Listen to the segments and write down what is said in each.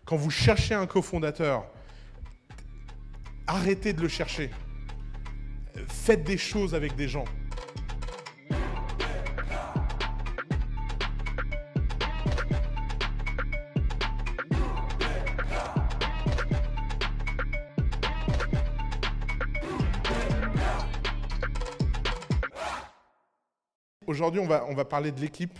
Quand vous cherchez un cofondateur, arrêtez de le chercher. Faites des choses avec des gens. Aujourd'hui, on va parler de l'équipe.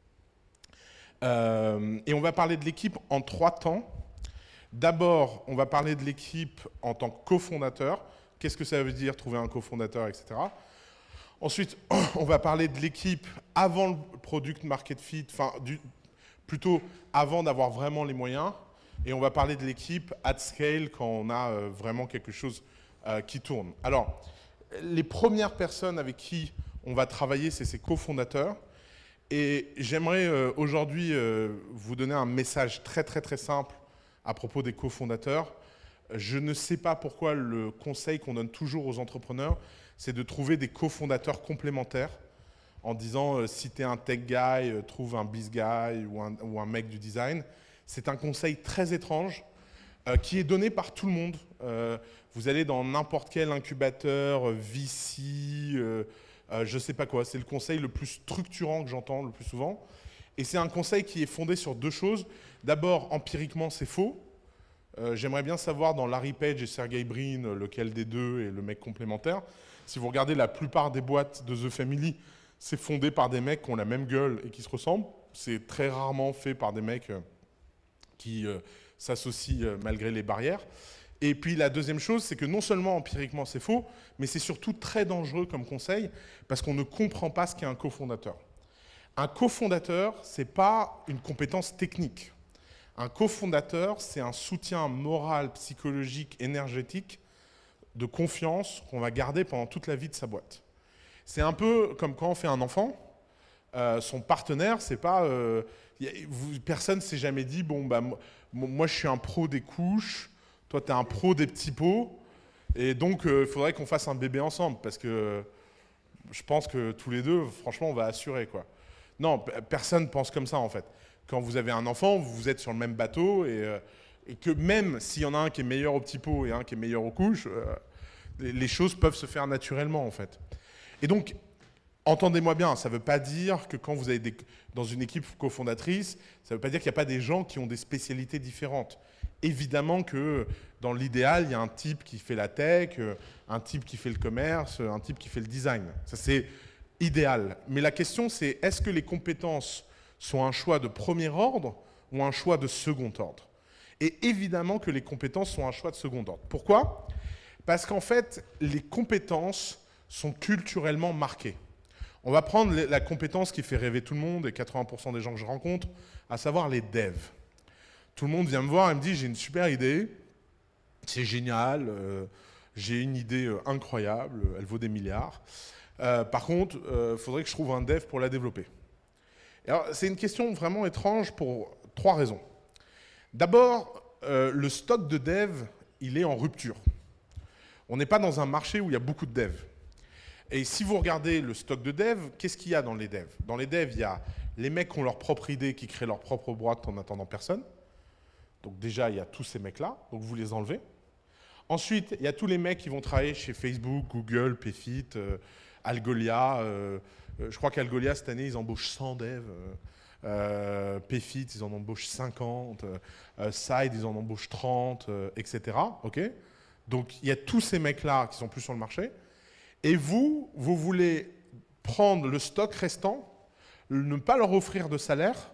Et on va parler de l'équipe en 3 temps. D'abord, on va parler de l'équipe en tant que cofondateur. Qu'est-ce que ça veut dire, trouver un cofondateur, etc. Ensuite, on va parler de l'équipe avant le product market fit, enfin, plutôt avant d'avoir vraiment les moyens. Et on va parler de l'équipe at scale quand on a vraiment quelque chose qui tourne. Alors, les premières personnes avec qui on va travailler, c'est ces cofondateurs. Et j'aimerais aujourd'hui vous donner un message très simple à propos des cofondateurs. Je ne sais pas pourquoi le conseil qu'on donne toujours aux entrepreneurs, c'est de trouver des cofondateurs complémentaires en disant si tu es un tech guy, trouve un biz guy ou un mec du design. C'est un conseil très étrange qui est donné par tout le monde. Vous allez dans n'importe quel incubateur, VC, je ne sais pas quoi. C'est le conseil le plus structurant que j'entends le plus souvent. Et c'est un conseil qui est fondé sur 2 choses. D'abord, empiriquement, c'est faux. J'aimerais bien savoir dans Larry Page et Sergey Brin, lequel des deux est le mec complémentaire. Si vous regardez la plupart des boîtes de The Family, c'est fondé par des mecs qui ont la même gueule et qui se ressemblent. C'est très rarement fait par des mecs qui s'associent malgré les barrières. Et puis la deuxième chose, c'est que non seulement empiriquement c'est faux, mais c'est surtout très dangereux comme conseil parce qu'on ne comprend pas ce qu'est un cofondateur. Un cofondateur, ce n'est pas une compétence technique. Un cofondateur, c'est un soutien moral, psychologique, énergétique, de confiance qu'on va garder pendant toute la vie de sa boîte. C'est un peu comme quand on fait un enfant, son partenaire, c'est pas... personne ne s'est jamais dit, bon, bah, moi je suis un pro des couches, toi, tu es un pro des petits pots, et donc il faudrait qu'on fasse un bébé ensemble, parce que je pense que tous les deux, franchement, on va assurer, quoi. Non, personne ne pense comme ça, en fait. Quand vous avez un enfant, vous êtes sur le même bateau, et que même s'il y en a un qui est meilleur aux petits pots et un qui est meilleur aux couches, les choses peuvent se faire naturellement, en fait. Et donc, entendez-moi bien, ça ne veut pas dire que quand vous avez dans une équipe cofondatrice, ça ne veut pas dire qu'il n'y a pas des gens qui ont des spécialités différentes. Évidemment que dans l'idéal, il y a un type qui fait la tech, un type qui fait le commerce, un type qui fait le design. Ça, c'est idéal. Mais la question, c'est est-ce que les compétences sont un choix de premier ordre ou un choix de second ordre? Et évidemment que les compétences sont un choix de second ordre. Pourquoi? Parce qu'en fait, les compétences sont culturellement marquées. On va prendre la compétence qui fait rêver tout le monde et 80% des gens que je rencontre, à savoir les devs. Tout le monde vient me voir et me dit « j'ai une super idée, c'est génial, j'ai une idée incroyable, elle vaut des milliards. Par contre, il faudrait que je trouve un dev pour la développer. » Alors, c'est une question vraiment étrange pour 3 raisons. D'abord, le stock de devs, il est en rupture. On n'est pas dans un marché où il y a beaucoup de devs. Et si vous regardez le stock de devs, qu'est-ce qu'il y a dans les devs? Dans les devs, il y a les mecs qui ont leur propre idée, qui créent leur propre boîte en attendant personne. Donc déjà, il y a tous ces mecs-là, donc vous les enlevez. Ensuite, il y a tous les mecs qui vont travailler chez Facebook, Google, Payfit, Algolia. Je crois qu'Algolia, cette année, ils embauchent 100 devs. Payfit, ils en embauchent 50. Side, ils en embauchent 30, etc. Okay, donc, il y a tous ces mecs-là qui sont plus sur le marché. Et vous voulez prendre le stock restant, ne pas leur offrir de salaire,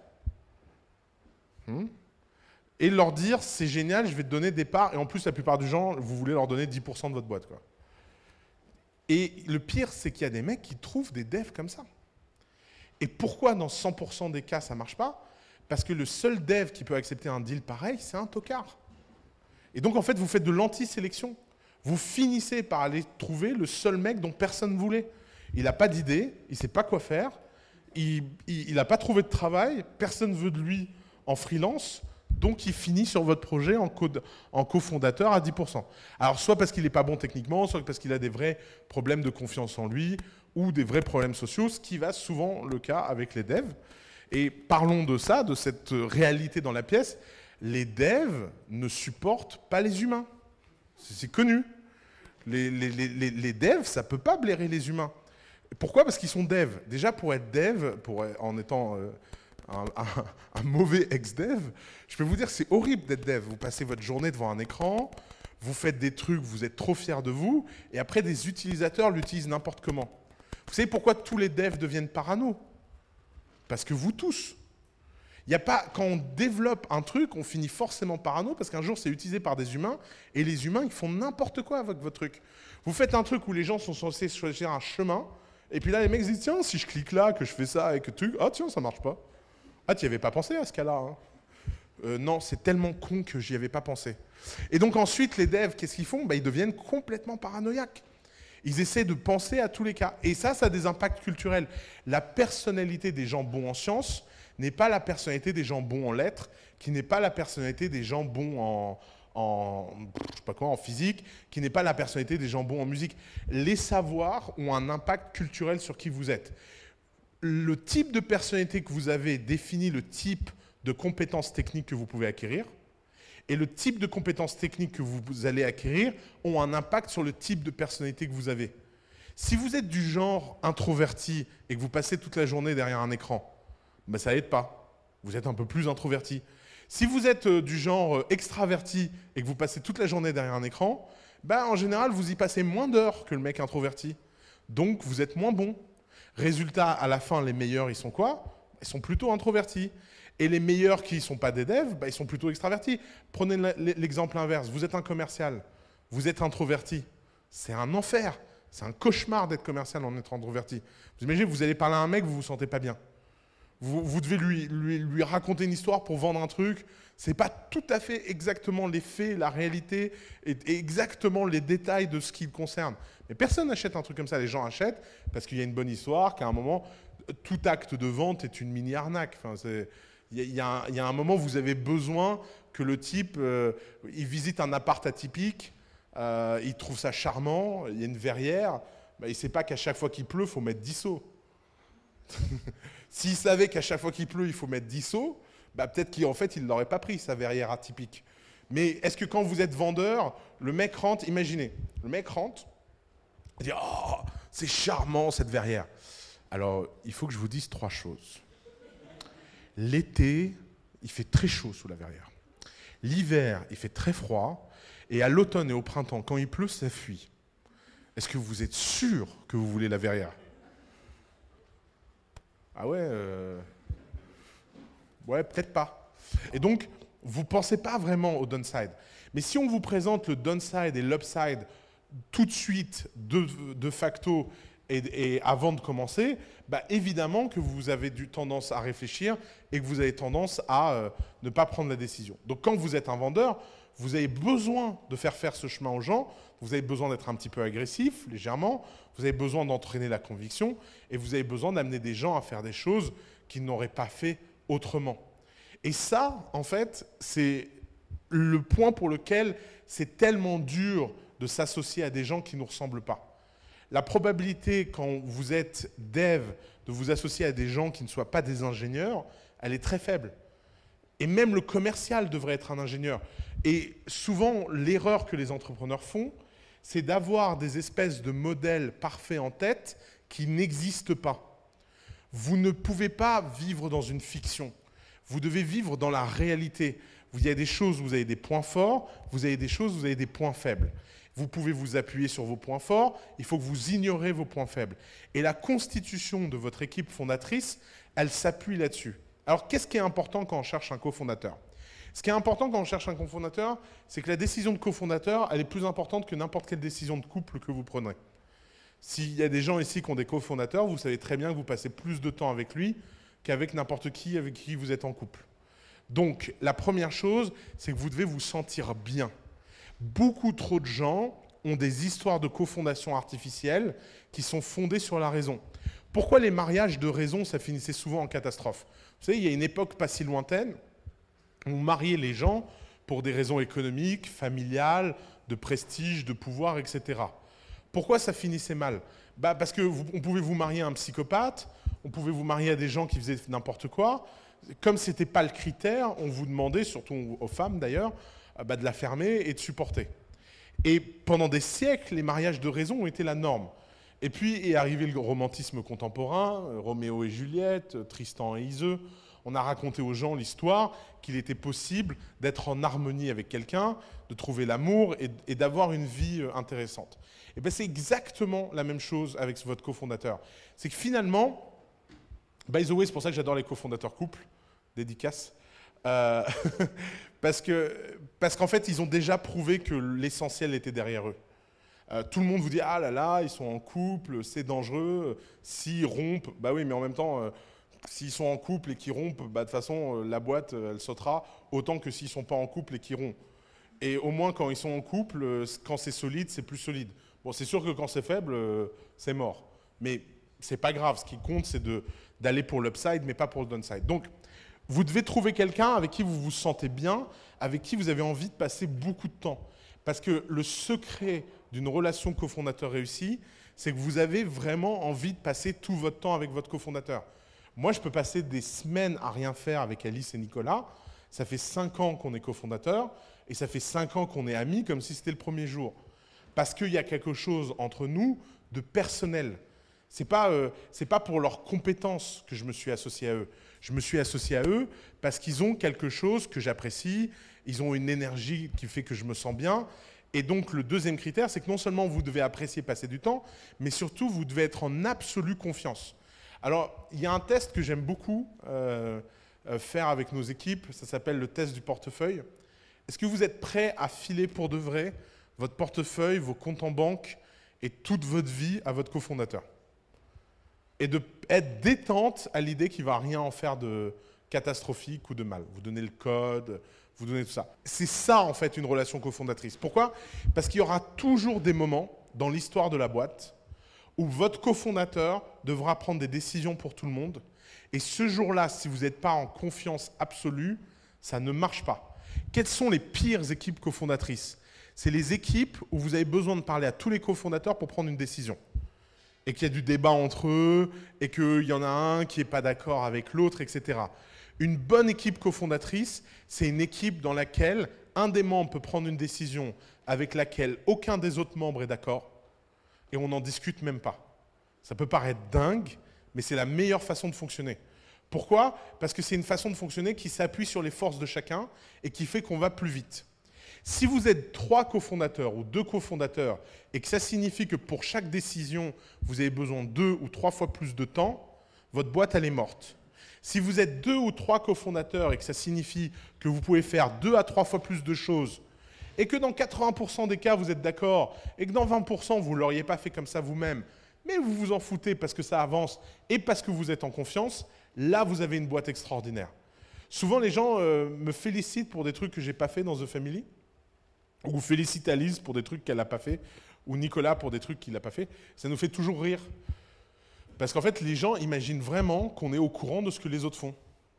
et leur dire, c'est génial, je vais te donner des parts, et en plus, la plupart du gens, vous voulez leur donner 10% de votre boîte, quoi. Et le pire, c'est qu'il y a des mecs qui trouvent des devs comme ça. Et pourquoi dans 100% des cas, ça ne marche pas? Parce que le seul dev qui peut accepter un deal pareil, c'est un tocard. Et donc, en fait, vous faites de l'anti-sélection. Vous finissez par aller trouver le seul mec dont personne ne voulait. Il n'a pas d'idée, il ne sait pas quoi faire, il n'a pas trouvé de travail, personne ne veut de lui en freelance, donc il finit sur votre projet en cofondateur à 10%. Alors soit parce qu'il n'est pas bon techniquement, soit parce qu'il a des vrais problèmes de confiance en lui, ou des vrais problèmes sociaux, ce qui va souvent le cas avec les devs. Et parlons de ça, de cette réalité dans la pièce. Les devs ne supportent pas les humains. C'est connu. Les devs, ça ne peut pas blairer les humains. Pourquoi? Parce qu'ils sont devs. Déjà, pour être dev, en étant un mauvais ex-dev, je peux vous dire que c'est horrible d'être dev. Vous passez votre journée devant un écran, vous faites des trucs, vous êtes trop fiers de vous, et après, des utilisateurs l'utilisent n'importe comment. Vous savez pourquoi tous les devs deviennent parano? Parce que vous tous. Il y a pas, quand on développe un truc, on finit forcément parano parce qu'un jour c'est utilisé par des humains et les humains ils font n'importe quoi avec votre truc. Vous faites un truc où les gens sont censés choisir un chemin et puis là les mecs se disent tiens si je clique là, que je fais ça avec le truc, ah tiens ça marche pas. Ah tu n'y avais pas pensé à ce cas-là hein. Non c'est tellement con que j'y avais pas pensé. Et donc ensuite les devs qu'est-ce qu'ils font? Ils deviennent complètement paranoïaques. Ils essaient de penser à tous les cas. Et ça a des impacts culturels. La personnalité des gens bons en sciences n'est pas la personnalité des gens bons en lettres, qui n'est pas la personnalité des gens bons je sais pas quoi, en physique, qui n'est pas la personnalité des gens bons en musique. Les savoirs ont un impact culturel sur qui vous êtes. Le type de personnalité que vous avez définit le type de compétences techniques que vous pouvez acquérir, et le type de compétences techniques que vous allez acquérir ont un impact sur le type de personnalité que vous avez. Si vous êtes du genre introverti et que vous passez toute la journée derrière un écran, ça n'aide pas. Vous êtes un peu plus introverti. Si vous êtes du genre extraverti et que vous passez toute la journée derrière un écran, en général, vous y passez moins d'heures que le mec introverti. Donc, vous êtes moins bon. Résultat, à la fin, les meilleurs, ils sont quoi? Ils sont plutôt introvertis. Et les meilleurs qui ne sont pas des devs, ils sont plutôt extravertis. Prenez l'exemple inverse. Vous êtes un commercial. Vous êtes introverti. C'est un enfer. C'est un cauchemar d'être commercial en étant introverti. Vous imaginez, vous allez parler à un mec, vous ne vous sentez pas bien. Vous devez lui raconter une histoire pour vendre un truc. Ce n'est pas tout à fait exactement les faits, la réalité, et exactement les détails de ce qui le concerne. Mais personne n'achète un truc comme ça. Les gens achètent parce qu'il y a une bonne histoire, qu'à un moment, tout acte de vente est une mini-arnaque. Enfin, il y a un moment où vous avez besoin que le type, il visite un appart atypique, il trouve ça charmant, il y a une verrière, il ne sait pas qu'à chaque fois qu'il pleut, il faut mettre 10 seaux. S'il savait qu'à chaque fois qu'il pleut, il faut mettre 10 seaux, peut-être qu'en fait, il ne l'aurait pas pris, sa verrière atypique. Mais est-ce que quand vous êtes vendeur, le mec rentre, imaginez, le mec rentre, il dit « Oh, c'est charmant cette verrière ». Alors, il faut que je vous dise 3 choses. L'été, il fait très chaud sous la verrière. L'hiver, il fait très froid. Et à l'automne et au printemps, quand il pleut, ça fuit. Est-ce que vous êtes sûr que vous voulez la verrière? Ah ouais Ouais, peut-être pas. Et donc, vous ne pensez pas vraiment au downside. Mais si on vous présente le downside et l'upside tout de suite, de facto, et avant de commencer, évidemment que vous avez tendance à réfléchir et que vous avez tendance à ne pas prendre la décision. Donc quand vous êtes un vendeur, vous avez besoin de faire ce chemin aux gens, vous avez besoin d'être un petit peu agressif, légèrement, vous avez besoin d'entraîner la conviction et vous avez besoin d'amener des gens à faire des choses qu'ils n'auraient pas fait autrement. Et ça, en fait, c'est le point pour lequel c'est tellement dur de s'associer à des gens qui ne nous ressemblent pas. La probabilité, quand vous êtes dev, de vous associer à des gens qui ne soient pas des ingénieurs, elle est très faible. Et même le commercial devrait être un ingénieur. Et souvent, l'erreur que les entrepreneurs font, c'est d'avoir des espèces de modèles parfaits en tête qui n'existent pas. Vous ne pouvez pas vivre dans une fiction. Vous devez vivre dans la réalité. Il y a des choses où vous avez des points forts, vous avez des choses où vous avez des points faibles. Vous pouvez vous appuyer sur vos points forts, il faut que vous ignorez vos points faibles. Et la constitution de votre équipe fondatrice, elle s'appuie là-dessus. Alors, qu'est-ce qui est important quand on cherche un cofondateur? Ce qui est important quand on cherche un cofondateur, c'est que la décision de cofondateur, elle est plus importante que n'importe quelle décision de couple que vous prenez. S'il y a des gens ici qui ont des cofondateurs, vous savez très bien que vous passez plus de temps avec lui qu'avec n'importe qui avec qui vous êtes en couple. Donc, la première chose, c'est que vous devez vous sentir bien. Beaucoup trop de gens ont des histoires de cofondation artificielle qui sont fondées sur la raison. Pourquoi les mariages de raison, ça finissait souvent en catastrophe? Vous savez, il y a une époque pas si lointaine où on mariait les gens pour des raisons économiques, familiales, de prestige, de pouvoir, etc. Pourquoi ça finissait mal? Parce qu'on pouvait vous marier à un psychopathe, on pouvait vous marier à des gens qui faisaient n'importe quoi. Comme ce n'était pas le critère, on vous demandait, surtout aux femmes d'ailleurs, de la fermer et de supporter. Et pendant des siècles, les mariages de raison ont été la norme. Et puis est arrivé le romantisme contemporain, Roméo et Juliette, Tristan et Iseux. On a raconté aux gens l'histoire qu'il était possible d'être en harmonie avec quelqu'un, de trouver l'amour et d'avoir une vie intéressante. Et bien c'est exactement la même chose avec votre cofondateur. C'est que finalement, by the way, c'est pour ça que j'adore les cofondateurs couples, dédicace, parce qu'en fait, ils ont déjà prouvé que l'essentiel était derrière eux. Tout le monde vous dit « Ah là là, ils sont en couple, c'est dangereux, s'ils rompent… » Bah oui, mais en même temps… S'ils sont en couple et qu'ils rompent, de toute façon, la boîte, elle sautera autant que s'ils ne sont pas en couple et qu'ils rompent. Et au moins, quand ils sont en couple, quand c'est solide, c'est plus solide. Bon, c'est sûr que quand c'est faible, c'est mort. Mais c'est pas grave. Ce qui compte, c'est d'aller pour l'upside, mais pas pour le downside. Donc, vous devez trouver quelqu'un avec qui vous vous sentez bien, avec qui vous avez envie de passer beaucoup de temps. Parce que le secret d'une relation cofondateur réussie, c'est que vous avez vraiment envie de passer tout votre temps avec votre cofondateur. Moi, je peux passer des semaines à rien faire avec Alice et Nicolas. Ça fait 5 ans qu'on est cofondateurs et ça fait 5 ans qu'on est amis comme si c'était le premier jour. Parce qu'il y a quelque chose entre nous de personnel. C'est pas pour leurs compétences que je me suis associé à eux. Je me suis associé à eux parce qu'ils ont quelque chose que j'apprécie, ils ont une énergie qui fait que je me sens bien. Et donc, le deuxième critère, c'est que non seulement vous devez apprécier passer du temps, mais surtout, vous devez être en absolue confiance. Alors, il y a un test que j'aime beaucoup faire avec nos équipes, ça s'appelle le test du portefeuille. Est-ce que vous êtes prêts à filer pour de vrai votre portefeuille, vos comptes en banque et toute votre vie à votre cofondateur? Et d'être détente à l'idée qu'il ne va rien en faire de catastrophique ou de mal. Vous donnez le code, vous donnez tout ça. C'est ça, en fait, une relation cofondatrice. Pourquoi? Parce qu'il y aura toujours des moments dans l'histoire de la boîte où votre cofondateur devra prendre des décisions pour tout le monde. Et ce jour-là, si vous n'êtes pas en confiance absolue, ça ne marche pas. Quelles sont les pires équipes cofondatrices? C'est les équipes où vous avez besoin de parler à tous les cofondateurs pour prendre une décision. Et qu'il y a du débat entre eux, et qu'il y en a un qui n'est pas d'accord avec l'autre, etc. Une bonne équipe cofondatrice, c'est une équipe dans laquelle un des membres peut prendre une décision avec laquelle aucun des autres membres est d'accord, et on n'en discute même pas. Ça peut paraître dingue, mais c'est la meilleure façon de fonctionner. Pourquoi? Parce que c'est une façon de fonctionner qui s'appuie sur les forces de chacun et qui fait qu'on va plus vite. Si vous êtes 3 cofondateurs ou 2 cofondateurs et que ça signifie que pour chaque décision, vous avez besoin de 2 ou 3 fois plus de temps, votre boîte, elle est morte. Si vous êtes 2 ou 3 cofondateurs et que ça signifie que vous pouvez faire 2 à 3 fois plus de choses et que dans 80% des cas, vous êtes d'accord et que dans 20%, vous ne l'auriez pas fait comme ça vous-même, mais vous vous en foutez parce que ça avance et parce que vous êtes en confiance, là, vous avez une boîte extraordinaire. Souvent, les gens me félicitent pour des trucs que je n'ai pas fait dans The Family, ou félicitent Alice pour des trucs qu'elle n'a pas fait, ou Nicolas pour des trucs qu'il n'a pas fait. Ça nous fait toujours rire. Parce qu'en fait, les gens imaginent vraiment qu'on est au courant de ce que les autres font.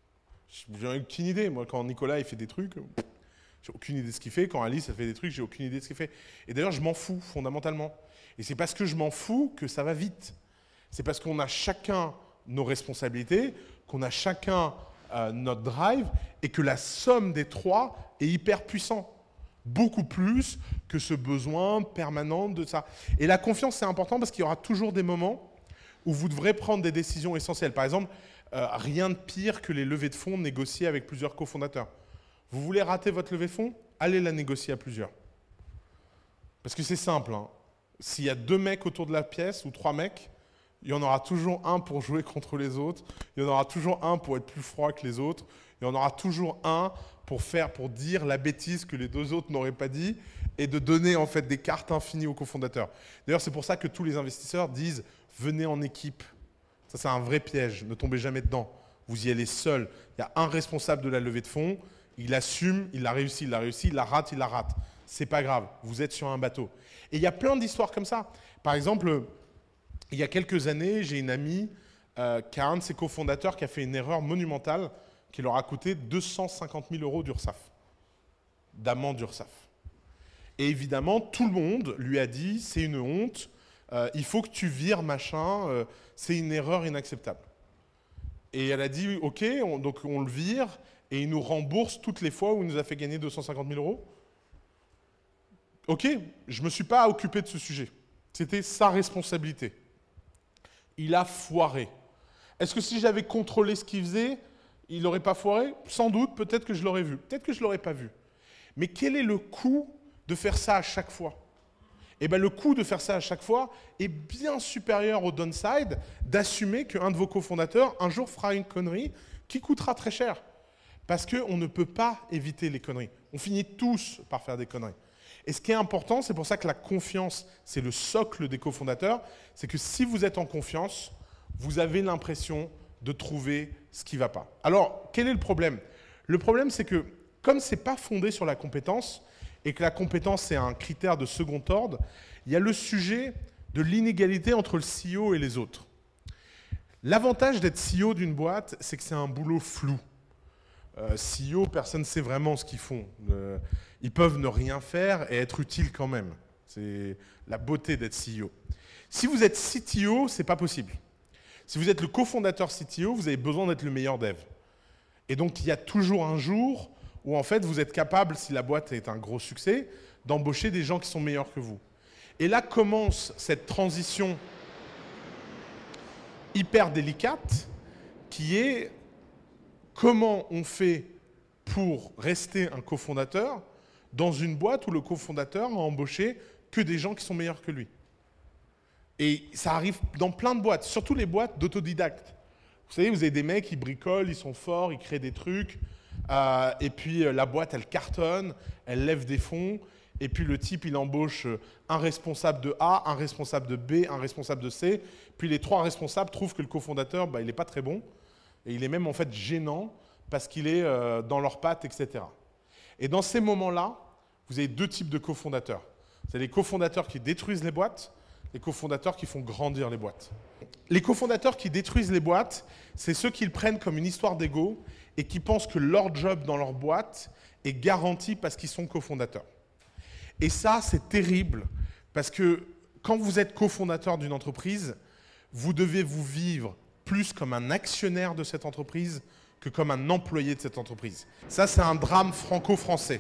J'ai aucune idée. Moi, quand Nicolas il fait des trucs, j'ai aucune idée de ce qu'il fait. Quand Alice elle fait des trucs, j'ai aucune idée de ce qu'il fait. Et d'ailleurs, je m'en fous fondamentalement. Et c'est parce que je m'en fous que ça va vite. C'est parce qu'on a chacun nos responsabilités, qu'on a chacun notre drive, et que la somme des 3 est hyper puissante. Beaucoup plus que ce besoin permanent de ça. Et la confiance, c'est important parce qu'il y aura toujours des moments où vous devrez prendre des décisions essentielles. Par exemple, rien de pire que les levées de fonds négociées avec plusieurs cofondateurs. Vous voulez rater votre levée de fonds? Allez la négocier à plusieurs. Parce que c'est simple. Hein. S'il y a 2 mecs autour de la pièce ou 3 mecs, il y en aura toujours un pour jouer contre les autres. Il y en aura toujours un pour être plus froid que les autres. Il y en aura toujours un pour dire la bêtise que les 2 autres n'auraient pas dit et de donner en fait des cartes infinies aux cofondateurs. D'ailleurs, c'est pour ça que tous les investisseurs disent « venez en équipe ». Ça, c'est un vrai piège. Ne tombez jamais dedans. Vous y allez seul. Il y a un responsable de la levée de fonds. Il assume, il l'a réussi, il l'a réussi, il la rate, il la rate. C'est pas grave. Vous êtes sur un bateau. Et il y a plein d'histoires comme ça. Par exemple, il y a quelques années, j'ai une amie qui a un de ses cofondateurs qui a fait une erreur monumentale qui leur a coûté 250 000 € d'URSSAF, d'amende d'URSSAF. Et évidemment, tout le monde lui a dit « c'est une honte, il faut que tu vires machin, c'est une erreur inacceptable ». Et elle a dit, OK, donc on le vire et il nous rembourse toutes les fois où il nous a fait gagner 250 000 euros. OK, je ne me suis pas occupé de ce sujet. C'était sa responsabilité. Il a foiré. Est-ce que si j'avais contrôlé ce qu'il faisait, il n'aurait pas foiré? Sans doute, peut-être que je l'aurais vu. Peut-être que je ne l'aurais pas vu. Mais quel est le coût de faire ça à chaque fois? Eh bien, le coût de faire ça à chaque fois est bien supérieur au downside d'assumer qu'un de vos cofondateurs, un jour, fera une connerie qui coûtera très cher. Parce qu'on ne peut pas éviter les conneries. On finit tous par faire des conneries. Et ce qui est important, c'est pour ça que la confiance, c'est le socle des cofondateurs, c'est que si vous êtes en confiance, vous avez l'impression de trouver ce qui ne va pas. Alors, quel est le problème? Le problème, c'est que comme ce n'est pas fondé sur la compétence, et que la compétence c'est un critère de second ordre, il y a le sujet de l'inégalité entre le CEO et les autres. L'avantage d'être CEO d'une boîte, c'est que c'est un boulot flou. CEO, personne ne sait vraiment ce qu'ils font. Ils peuvent ne rien faire et être utiles quand même. C'est la beauté d'être CEO. Si vous êtes CTO, ce n'est pas possible. Si vous êtes le cofondateur CTO, vous avez besoin d'être le meilleur dev. Et donc, il y a toujours un jour où, en fait, vous êtes capable, si la boîte est un gros succès, d'embaucher des gens qui sont meilleurs que vous. Et là commence cette transition hyper délicate qui est comment on fait pour rester un cofondateur dans une boîte où le cofondateur a embauché que des gens qui sont meilleurs que lui. Et ça arrive dans plein de boîtes, surtout les boîtes d'autodidactes. Vous savez, vous avez des mecs qui bricolent, ils sont forts, ils créent des trucs, et puis la boîte, elle cartonne, elle lève des fonds, et puis le type, il embauche un responsable de A, un responsable de B, un responsable de C, puis les 3 responsables trouvent que le cofondateur, il n'est pas très bon, et il est même en fait gênant parce qu'il est dans leurs pattes, etc. Et dans ces moments-là, vous avez 2 types de cofondateurs. Vous avez les cofondateurs qui détruisent les boîtes, les cofondateurs qui font grandir les boîtes. Les cofondateurs qui détruisent les boîtes, c'est ceux qui le prennent comme une histoire d'ego et qui pensent que leur job dans leur boîte est garanti parce qu'ils sont cofondateurs. Et ça, c'est terrible parce que quand vous êtes cofondateur d'une entreprise, vous devez vous vivre plus comme un actionnaire de cette entreprise que comme un employé de cette entreprise. Ça, c'est un drame franco-français.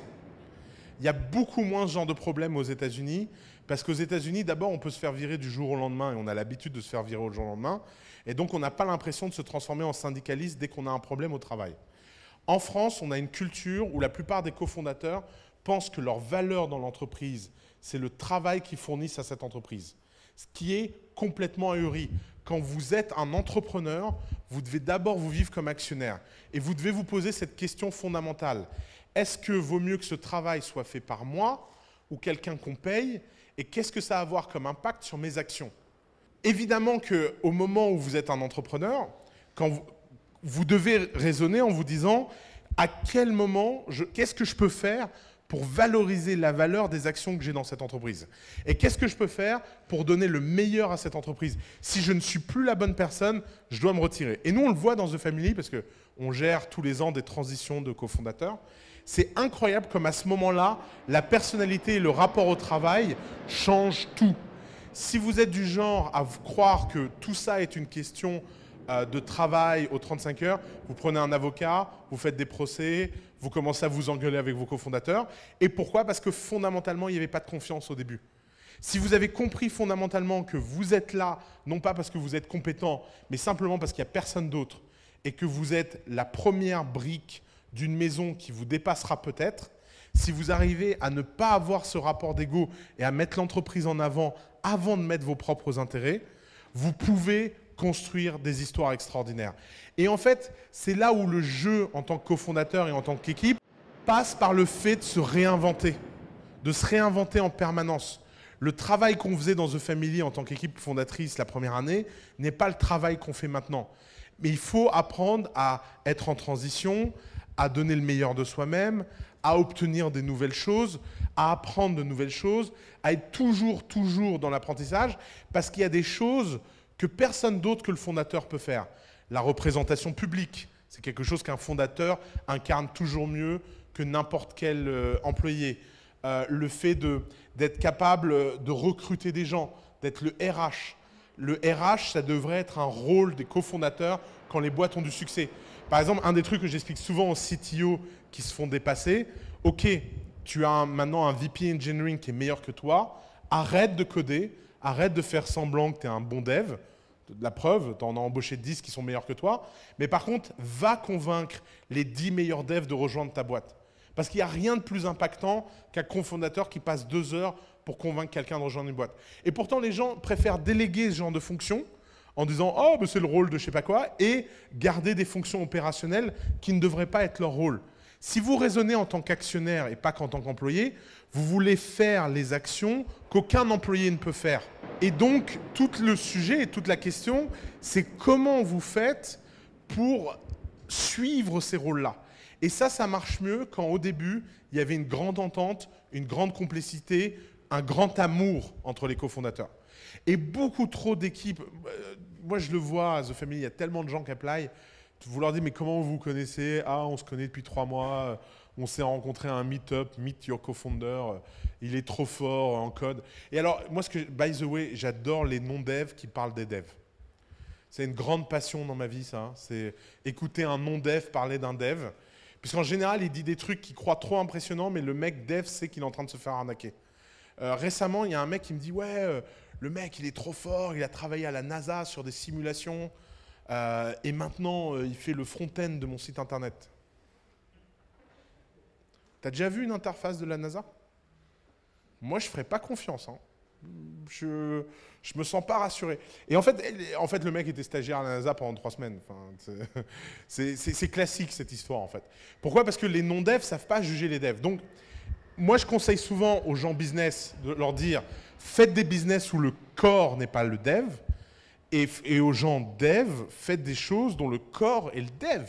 Il y a beaucoup moins ce genre de problème aux États-Unis parce qu'aux États-Unis, d'abord, on peut se faire virer du jour au lendemain et on a l'habitude de se faire virer du jour au lendemain. Et donc, on n'a pas l'impression de se transformer en syndicaliste dès qu'on a un problème au travail. En France, on a une culture où la plupart des cofondateurs pensent que leur valeur dans l'entreprise, c'est le travail qu'ils fournissent à cette entreprise. Ce qui est complètement ahuri. Quand vous êtes un entrepreneur, vous devez d'abord vous vivre comme actionnaire. Et vous devez vous poser cette question fondamentale. Est-ce que vaut mieux que ce travail soit fait par moi ou quelqu'un qu'on paye? Et qu'est-ce que ça va avoir comme impact sur mes actions? Évidemment qu'au moment où vous êtes un entrepreneur, quand vous devez raisonner en vous disant à quel moment, qu'est-ce que je peux faire pour valoriser la valeur des actions que j'ai dans cette entreprise? Et qu'est-ce que je peux faire pour donner le meilleur à cette entreprise? Si je ne suis plus la bonne personne, je dois me retirer. Et nous, on le voit dans The Family parce qu'on gère tous les ans des transitions de cofondateurs. C'est incroyable comme à ce moment-là, la personnalité et le rapport au travail changent tout. Si vous êtes du genre à croire que tout ça est une question de travail aux 35 heures, vous prenez un avocat, vous faites des procès, vous commencez à vous engueuler avec vos cofondateurs. Et pourquoi? Parce que fondamentalement, il n'y avait pas de confiance au début. Si vous avez compris fondamentalement que vous êtes là, non pas parce que vous êtes compétent, mais simplement parce qu'il n'y a personne d'autre, et que vous êtes la première brique d'une maison qui vous dépassera peut-être, si vous arrivez à ne pas avoir ce rapport d'ego et à mettre l'entreprise en avant de mettre vos propres intérêts, vous pouvez construire des histoires extraordinaires. Et en fait, c'est là où le jeu en tant que cofondateur et en tant qu'équipe passe par le fait de se réinventer en permanence. Le travail qu'on faisait dans The Family en tant qu'équipe fondatrice la première année n'est pas le travail qu'on fait maintenant. Mais il faut apprendre à être en transition, à donner le meilleur de soi-même, à obtenir des nouvelles choses, à apprendre de nouvelles choses, à être toujours dans l'apprentissage, parce qu'il y a des choses que personne d'autre que le fondateur peut faire. La représentation publique, c'est quelque chose qu'un fondateur incarne toujours mieux que n'importe quel employé. Le fait d'être capable de recruter des gens, d'être le RH. Le RH, ça devrait être un rôle des cofondateurs quand les boîtes ont du succès. Par exemple, un des trucs que j'explique souvent aux CTO qui se font dépasser, ok, tu as maintenant un VP Engineering qui est meilleur que toi, arrête de coder, arrête de faire semblant que tu es un bon dev. La preuve, tu en as embauché 10 qui sont meilleurs que toi. Mais par contre, va convaincre les 10 meilleurs devs de rejoindre ta boîte. Parce qu'il n'y a rien de plus impactant qu'un cofondateur qui passe 2 heures pour convaincre quelqu'un de rejoindre une boîte. Et pourtant, les gens préfèrent déléguer ce genre de fonction en disant « Oh, ben c'est le rôle de je sais pas quoi » et garder des fonctions opérationnelles qui ne devraient pas être leur rôle. Si vous raisonnez en tant qu'actionnaire et pas qu'en tant qu'employé, vous voulez faire les actions qu'aucun employé ne peut faire. Et donc, tout le sujet et toute la question, c'est comment vous faites pour suivre ces rôles-là. Et ça marche mieux quand au début, il y avait une grande entente, une grande complicité, un grand amour entre les cofondateurs. Et beaucoup trop d'équipes, moi je le vois à The Family, il y a tellement de gens qui apply, vous leur dites mais comment vous vous connaissez? Ah, on se connaît depuis 3 mois, on s'est rencontré à un meet-up, meet your co-founder, il est trop fort en code. Et alors, moi, by the way, j'adore les non-devs qui parlent des devs. C'est une grande passion dans ma vie, ça. C'est écouter un non-dev parler d'un dev. Puisqu'en général, il dit des trucs qu'il croit trop impressionnants, mais le mec dev sait qu'il est en train de se faire arnaquer. Récemment, il y a un mec qui me dit « Ouais, le mec, il est trop fort, il a travaillé à la NASA sur des simulations, et maintenant, il fait le front-end de mon site internet. » T'as déjà vu une interface de la NASA? Moi, je ne ferais pas confiance. Hein. Je me sens pas rassuré. Et en fait, le mec était stagiaire à la NASA pendant 3 semaines. Enfin, c'est classique, cette histoire, en fait. Pourquoi? Parce que les non-devs ne savent pas juger les devs. Donc, moi, je conseille souvent aux gens business de leur dire « Faites des business où le corps n'est pas le dev. » Et aux gens dev, faites des choses dont le corps est le dev.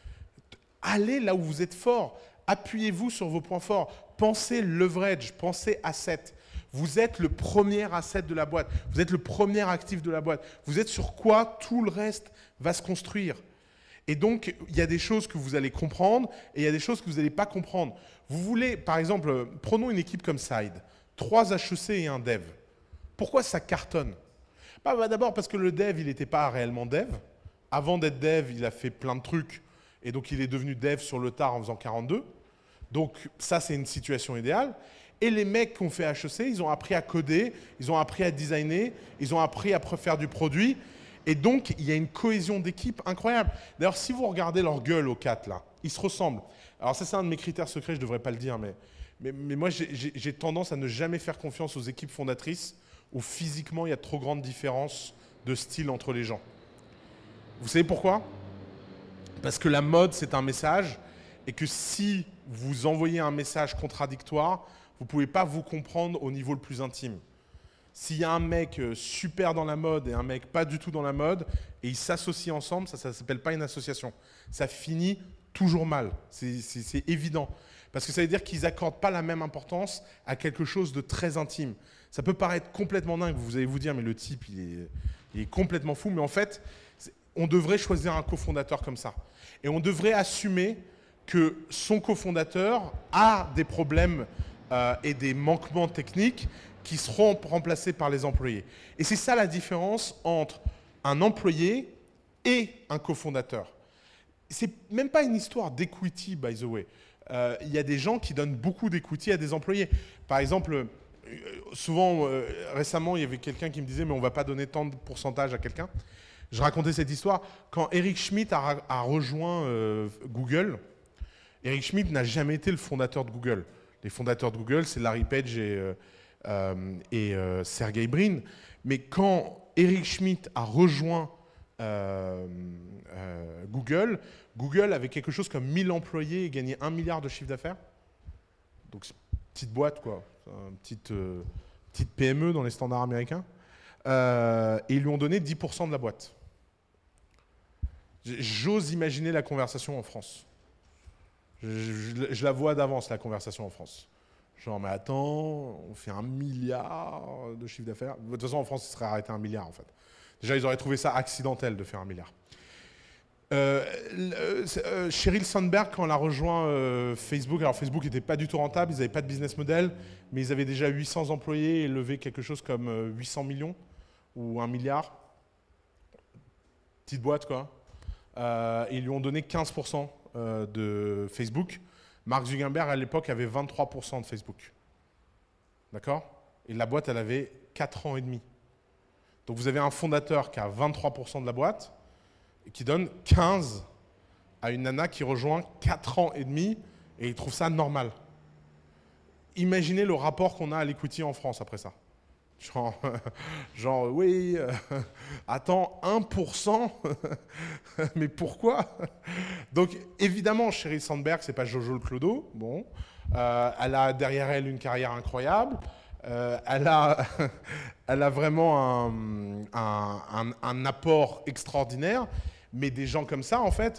Allez là où vous êtes fort. Appuyez-vous sur vos points forts. Pensez leverage, pensez asset. Vous êtes le premier asset de la boîte. Vous êtes le premier actif de la boîte. Vous êtes sur quoi tout le reste va se construire. Et donc, il y a des choses que vous allez comprendre et il y a des choses que vous n'allez pas comprendre. Vous voulez, par exemple, prenons une équipe comme Side. 3 HEC et un dev. Pourquoi ça cartonne? D'abord parce que le dev, il n'était pas réellement dev. Avant d'être dev, il a fait plein de trucs. Et donc, il est devenu dev sur le tard en faisant 42. Donc, ça, c'est une situation idéale. Et les mecs qui ont fait HEC, ils ont appris à coder, ils ont appris à designer, ils ont appris à faire du produit. Et donc, il y a une cohésion d'équipe incroyable. D'ailleurs, si vous regardez leur gueule aux 4, là, ils se ressemblent. Alors ça, c'est un de mes critères secrets, je ne devrais pas le dire, mais moi, j'ai tendance à ne jamais faire confiance aux équipes fondatrices où physiquement, il y a trop grande différence de style entre les gens. Vous savez pourquoi? Parce que la mode, c'est un message, et que si vous envoyez un message contradictoire, vous ne pouvez pas vous comprendre au niveau le plus intime. S'il y a un mec super dans la mode et un mec pas du tout dans la mode, et ils s'associent ensemble, ça ne s'appelle pas une association. Ça finit toujours mal, c'est évident. Parce que ça veut dire qu'ils n'accordent pas la même importance à quelque chose de très intime. Ça peut paraître complètement dingue, vous allez vous dire, mais le type, il est complètement fou, mais en fait, on devrait choisir un cofondateur comme ça. Et on devrait assumer que son cofondateur a des problèmes et des manquements techniques qui seront remplacés par les employés. Et c'est ça la différence entre un employé et un cofondateur. C'est même pas une histoire d'equity, by the way. Il y a des gens qui donnent beaucoup d'equity à des employés. Par exemple, souvent, récemment, il y avait quelqu'un qui me disait « mais on ne va pas donner tant de pourcentage à quelqu'un ». Je racontais cette histoire. Quand Eric Schmidt a rejoint Google, Eric Schmidt n'a jamais été le fondateur de Google. Les fondateurs de Google, c'est Larry Page et Sergey Brin. Mais quand Eric Schmidt a rejoint Google, Google avait quelque chose comme 1000 employés et gagnait 1 milliard de chiffre d'affaires. Donc, c'est une petite boîte, quoi. Une petite PME dans les standards américains. Et ils lui ont donné 10% de la boîte. J'ose imaginer la conversation en France. Je la vois d'avance, la conversation en France. Genre, mais attends, on fait 1 milliard de chiffre d'affaires. De toute façon, en France, il serait arrêté 1 milliard, en fait. Déjà, ils auraient trouvé ça accidentel de faire 1 milliard. Sheryl Sandberg, quand elle a rejoint Facebook, alors Facebook n'était pas du tout rentable, ils n'avaient pas de business model, mais ils avaient déjà 800 employés et levé quelque chose comme 800 millions ou 1 milliard. Petite boîte, quoi. Ils lui ont donné 15% de Facebook. Mark Zuckerberg, à l'époque, avait 23% de Facebook. D'accord? Et la boîte, elle avait 4 ans et demi. Donc vous avez un fondateur qui a 23% de la boîte et qui donne 15 à une nana qui rejoint 4 ans et demi et il trouve ça normal. Imaginez le rapport qu'on a à l'equity en France après ça. Genre oui, attends, 1%. Mais pourquoi? Donc évidemment, Sheryl Sandberg, c'est pas Jojo le Clodo. Bon, elle a derrière elle une carrière incroyable. Elle a vraiment un apport extraordinaire. Mais des gens comme ça, en fait,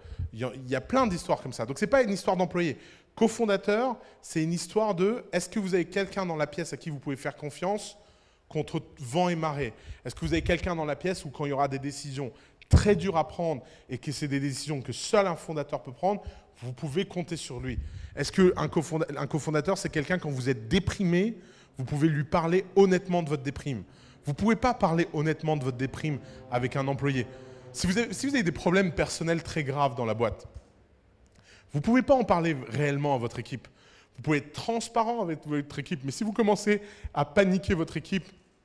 y a plein d'histoires comme ça. Donc c'est pas une histoire d'employé. Cofondateur, c'est une histoire de est-ce que vous avez quelqu'un dans la pièce à qui vous pouvez faire confiance contre vent et marée? Est-ce que vous avez quelqu'un dans la pièce où quand il y aura des décisions très dures à prendre et que c'est des décisions que seul un fondateur peut prendre, vous pouvez compter sur lui? Est-ce qu'un cofondateur, c'est quelqu'un quand vous êtes déprimé, vous pouvez lui parler honnêtement de votre déprime? Vous ne pouvez pas parler honnêtement de votre déprime avec un employé. Si vous avez des problèmes personnels très graves dans la boîte, vous ne pouvez pas en parler réellement à votre équipe. Vous pouvez être transparent avec votre équipe, mais si vous commencez à paniquer votre équipe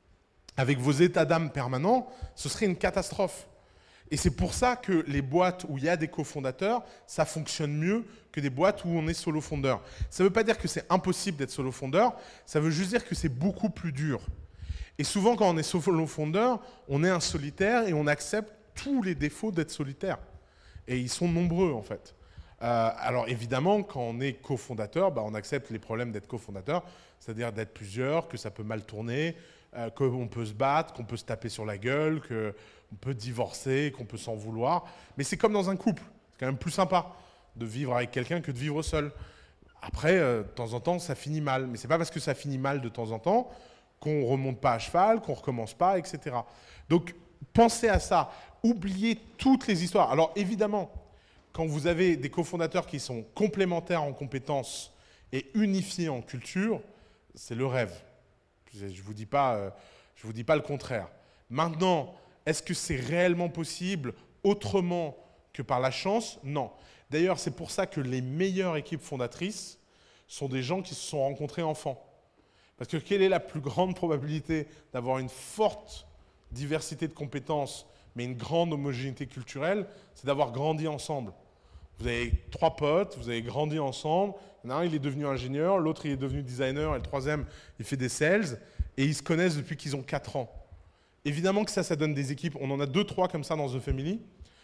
avec vos états d'âme permanents, ce serait une catastrophe. Et c'est pour ça que les boîtes où il y a des cofondateurs, ça fonctionne mieux que des boîtes où on est solo fondeur. Ça ne veut pas dire que c'est impossible d'être solo fondeur, ça veut juste dire que c'est beaucoup plus dur. Et souvent, quand on est solo fondeur, on est un solitaire et on accepte tous les défauts d'être solitaire. Et ils sont nombreux, en fait. Alors évidemment, quand on est cofondateur, on accepte les problèmes d'être cofondateur, c'est-à-dire d'être plusieurs, que ça peut mal tourner, qu'on peut se battre, qu'on peut se taper sur la gueule, qu'on peut divorcer, qu'on peut s'en vouloir. Mais c'est comme dans un couple, c'est quand même plus sympa de vivre avec quelqu'un que de vivre seul. Après, de temps en temps, ça finit mal. Mais c'est pas parce que ça finit mal de temps en temps qu'on ne remonte pas à cheval, qu'on ne recommence pas, etc. Donc pensez à ça, oubliez toutes les histoires. Alors évidemment, quand vous avez des cofondateurs qui sont complémentaires en compétences et unifiés en culture, c'est le rêve. Je ne vous dis pas le contraire. Maintenant, est-ce que c'est réellement possible autrement que par la chance? Non. D'ailleurs, c'est pour ça que les meilleures équipes fondatrices sont des gens qui se sont rencontrés enfants. Parce que quelle est la plus grande probabilité d'avoir une forte diversité de compétences, mais une grande homogénéité culturelle? C'est d'avoir grandi ensemble. Vous avez 3 potes, vous avez grandi ensemble. Il y en a un, il est devenu ingénieur, l'autre, il est devenu designer, et le troisième, il fait des sales. Et ils se connaissent depuis qu'ils ont 4 ans. Évidemment que ça donne des équipes. On en a 2-3 comme ça dans The Family.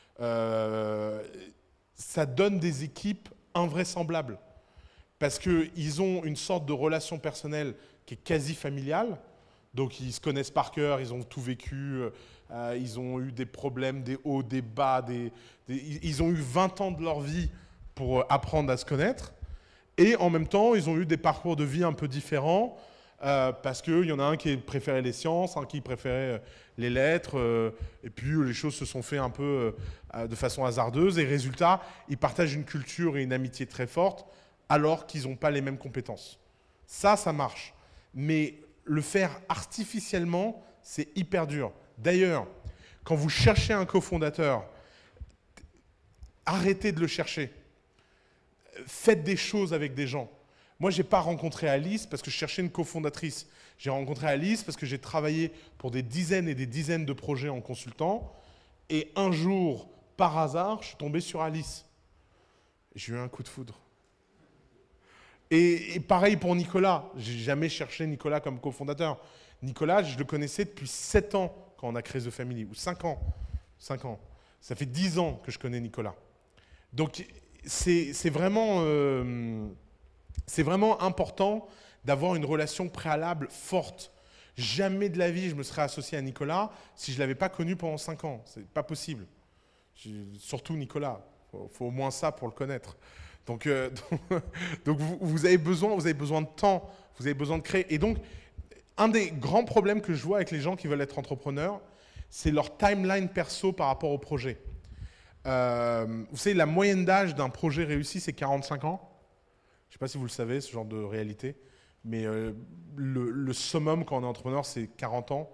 Ça donne des équipes invraisemblables. Parce qu'ils ont une sorte de relation personnelle qui est quasi familiale. Donc ils se connaissent par cœur, ils ont tout vécu, ils ont eu des problèmes, des hauts, des bas, ils ont eu 20 ans de leur vie pour apprendre à se connaître. Et en même temps, ils ont eu des parcours de vie un peu différents, parce qu'il y en a un qui préférait les sciences, un qui préférait les lettres, et puis les choses se sont faites un peu de façon hasardeuse. Et résultat, ils partagent une culture et une amitié très forte, alors qu'ils n'ont pas les mêmes compétences. Ça marche. Mais le faire artificiellement, c'est hyper dur. D'ailleurs, quand vous cherchez un cofondateur, arrêtez de le chercher. Faites des choses avec des gens. Moi, je n'ai pas rencontré Alice parce que je cherchais une cofondatrice. J'ai rencontré Alice parce que j'ai travaillé pour des dizaines et des dizaines de projets en consultant. Et un jour, par hasard, je suis tombé sur Alice. J'ai eu un coup de foudre. Et pareil pour Nicolas. Je n'ai jamais cherché Nicolas comme cofondateur. Nicolas, je le connaissais depuis 7 ans quand on a créé The Family, ou 5 ans. 5 ans. Ça fait 10 ans que je connais Nicolas. Donc, c'est vraiment important d'avoir une relation préalable forte. Jamais de la vie je me serais associé à Nicolas si je ne l'avais pas connu pendant 5 ans. C'est pas possible. Surtout Nicolas. Faut au moins ça pour le connaître. Donc vous avez besoin de temps, vous avez besoin de créer. Et donc, un des grands problèmes que je vois avec les gens qui veulent être entrepreneurs, c'est leur timeline perso par rapport au projet. Vous savez, la moyenne d'âge d'un projet réussi, c'est 45 ans. Je ne sais pas si vous le savez, ce genre de réalité. Mais le summum quand on est entrepreneur, c'est 40 ans.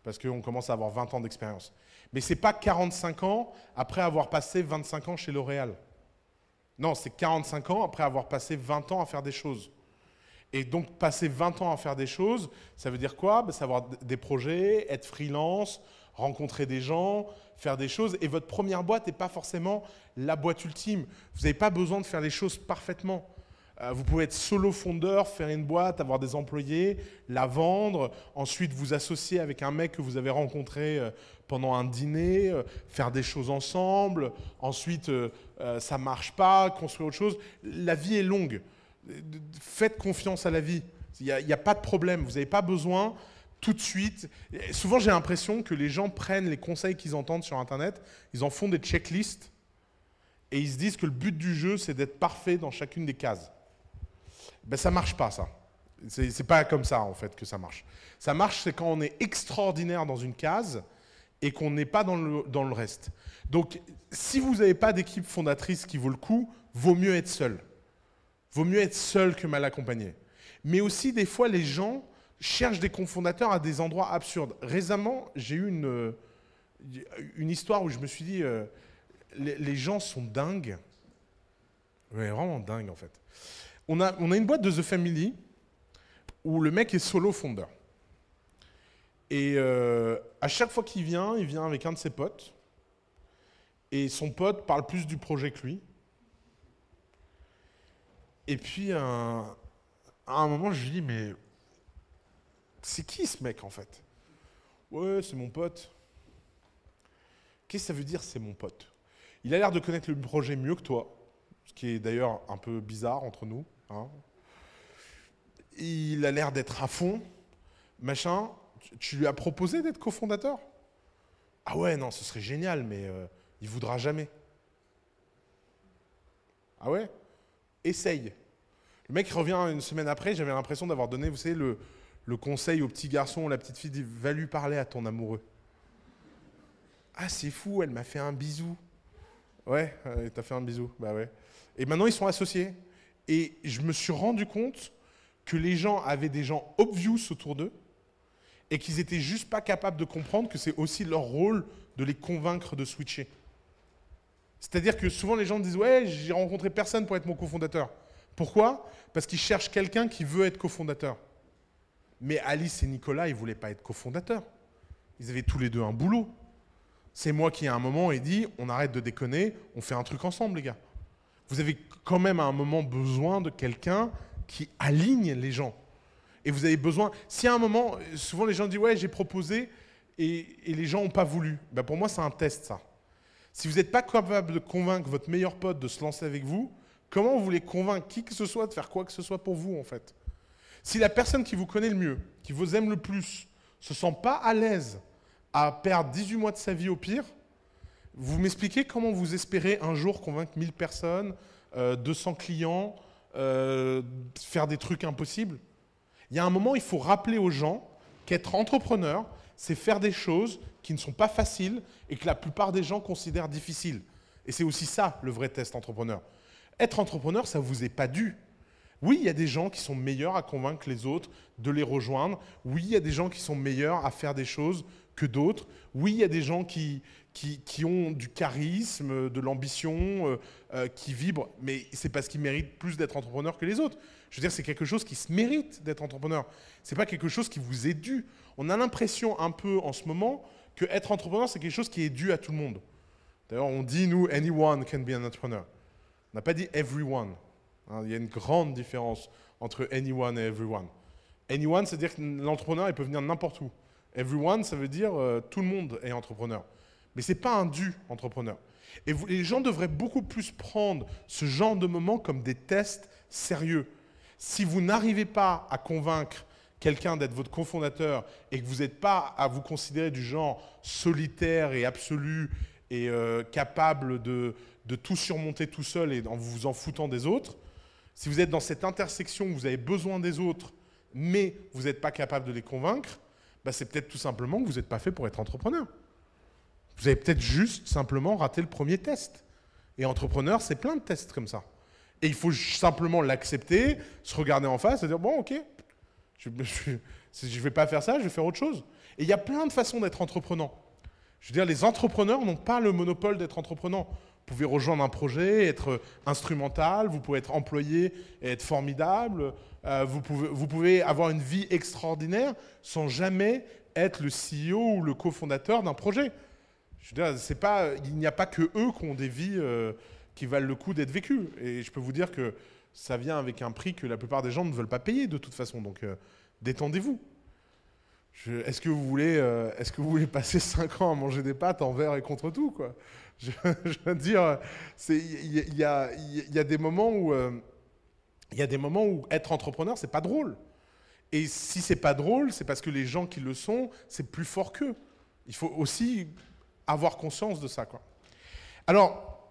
parce qu'on commence à avoir 20 ans d'expérience. Mais ce n'est pas 45 ans après avoir passé 25 ans chez L'Oréal. Non, c'est 45 ans après avoir passé 20 ans à faire des choses. Et donc, passer 20 ans à faire des choses, ça veut dire quoi? Ça veut avoir des projets, être freelance, rencontrer des gens, faire des choses. Et votre première boîte n'est pas forcément la boîte ultime. Vous n'avez pas besoin de faire les choses parfaitement. Vous pouvez être solo fondeur, faire une boîte, avoir des employés, la vendre, ensuite vous associer avec un mec que vous avez rencontré pendant un dîner, faire des choses ensemble, ensuite ça ne marche pas, construire autre chose. La vie est longue. Faites confiance à la vie. Il n'y a pas de problème. Vous n'avez pas besoin tout de suite. Souvent, j'ai l'impression que les gens prennent les conseils qu'ils entendent sur Internet, ils en font des checklists et ils se disent que le but du jeu, c'est d'être parfait dans chacune des cases. Ben, ça ne marche pas, ça. C'est pas comme ça, en fait, que ça marche. Ça marche, c'est quand on est extraordinaire dans une case et qu'on n'est pas dans le reste. Donc, si vous n'avez pas d'équipe fondatrice qui vaut le coup, vaut mieux être seul. Vaut mieux être seul que mal accompagné. Mais aussi, des fois, les gens cherchent des cofondateurs à des endroits absurdes. Récemment, j'ai eu une histoire où je me suis dit, les gens sont dingues. Ouais, vraiment dingues, en fait. On a une boîte de The Family où le mec est solo fondeur. Et à chaque fois qu'il vient, il vient avec un de ses potes. Et son pote parle plus du projet que lui. Et puis, à un moment, je lui dis, mais c'est qui ce mec, en fait? Ouais, c'est mon pote. Qu'est-ce que ça veut dire, c'est mon pote? Il a l'air de connaître le projet mieux que toi, ce qui est d'ailleurs un peu bizarre entre nous. Hein. Il a l'air d'être à fond, machin. Tu lui as proposé d'être cofondateur? Ah ouais, non, ce serait génial, mais il voudra jamais. Ah ouais? Essaye. Le mec revient une semaine après, j'avais l'impression d'avoir donné, vous savez, le conseil au petit garçon ou la petite fille, dit, va lui parler à ton amoureux. Ah, c'est fou, elle m'a fait un bisou. Ouais, t'as fait un bisou, bah ouais. Et maintenant, ils sont associés. Et je me suis rendu compte que les gens avaient des gens obvious autour d'eux et qu'ils n'étaient juste pas capables de comprendre que c'est aussi leur rôle de les convaincre de switcher. C'est-à-dire que souvent, les gens disent « Ouais, j'ai rencontré personne pour être mon cofondateur. » Pourquoi? Parce qu'ils cherchent quelqu'un qui veut être cofondateur. Mais Alice et Nicolas, ils ne voulaient pas être cofondateurs. Ils avaient tous les deux un boulot. C'est moi qui, à un moment, ai dit « On arrête de déconner, on fait un truc ensemble, les gars. » Vous avez quand même, à un moment, besoin de quelqu'un qui aligne les gens. Et vous avez besoin... Si à un moment, souvent les gens disent « Ouais, j'ai proposé et les gens n'ont pas voulu. » Ben pour moi, c'est un test, ça. Si vous n'êtes pas capable de convaincre votre meilleur pote de se lancer avec vous, comment vous voulez convaincre qui que ce soit de faire quoi que ce soit pour vous, en fait? Si la personne qui vous connaît le mieux, qui vous aime le plus, se sent pas à l'aise à perdre 18 mois de sa vie au pire, vous m'expliquez comment vous espérez un jour convaincre 1000 personnes, 200 clients, faire des trucs impossibles? Il y a un moment, il faut rappeler aux gens qu'être entrepreneur, c'est faire des choses qui ne sont pas faciles et que la plupart des gens considèrent difficiles. Et c'est aussi ça, le vrai test entrepreneur. Être entrepreneur, ça ne vous est pas dû. Oui, il y a des gens qui sont meilleurs à convaincre les autres de les rejoindre. Oui, il y a des gens qui sont meilleurs à faire des choses que d'autres. Oui, il y a des gens qui ont du charisme, de l'ambition, qui vibrent. Mais c'est parce qu'ils méritent plus d'être entrepreneurs que les autres. Je veux dire, c'est quelque chose qui se mérite d'être entrepreneur. Ce n'est pas quelque chose qui vous est dû. On a l'impression un peu en ce moment que être entrepreneur, c'est quelque chose qui est dû à tout le monde. D'ailleurs, on dit, nous, anyone can be an entrepreneur. On n'a pas dit everyone. Hein, il y a une grande différence entre anyone et everyone. Anyone, c'est-à-dire que l'entrepreneur, il peut venir n'importe où. Everyone, ça veut dire tout le monde est entrepreneur. Mais ce n'est pas un dû entrepreneur. Et les gens devraient beaucoup plus prendre ce genre de moments comme des tests sérieux. Si vous n'arrivez pas à convaincre quelqu'un d'être votre cofondateur et que vous n'êtes pas à vous considérer du genre solitaire et absolu et capable de tout surmonter tout seul et en vous en foutant des autres, si vous êtes dans cette intersection où vous avez besoin des autres, mais vous n'êtes pas capable de les convaincre, bah c'est peut-être tout simplement que vous n'êtes pas fait pour être entrepreneur. Vous avez peut-être juste simplement raté le premier test. Et entrepreneur, c'est plein de tests comme ça. Et il faut simplement l'accepter, se regarder en face et dire « Bon, ok, Je ne vais pas faire ça, je vais faire autre chose. Et il y a plein de façons d'être entreprenant. Je veux dire, les entrepreneurs n'ont pas le monopole d'être entreprenant. Vous pouvez rejoindre un projet, être instrumental, vous pouvez être employé et être formidable, vous pouvez avoir une vie extraordinaire sans jamais être le CEO ou le cofondateur d'un projet. Je veux dire, il n'y a pas que eux qui ont des vies qui valent le coup d'être vécues. Et je peux vous dire que ça vient avec un prix que la plupart des gens ne veulent pas payer de toute façon. Donc détendez-vous. Est-ce que vous voulez passer 5 ans à manger des pâtes envers et contre tout, quoi? Je veux dire, il y a des moments où être entrepreneur, c'est pas drôle. Et si c'est pas drôle, c'est parce que les gens qui le sont, c'est plus fort qu'eux. Il faut aussi avoir conscience de ça, quoi. Alors,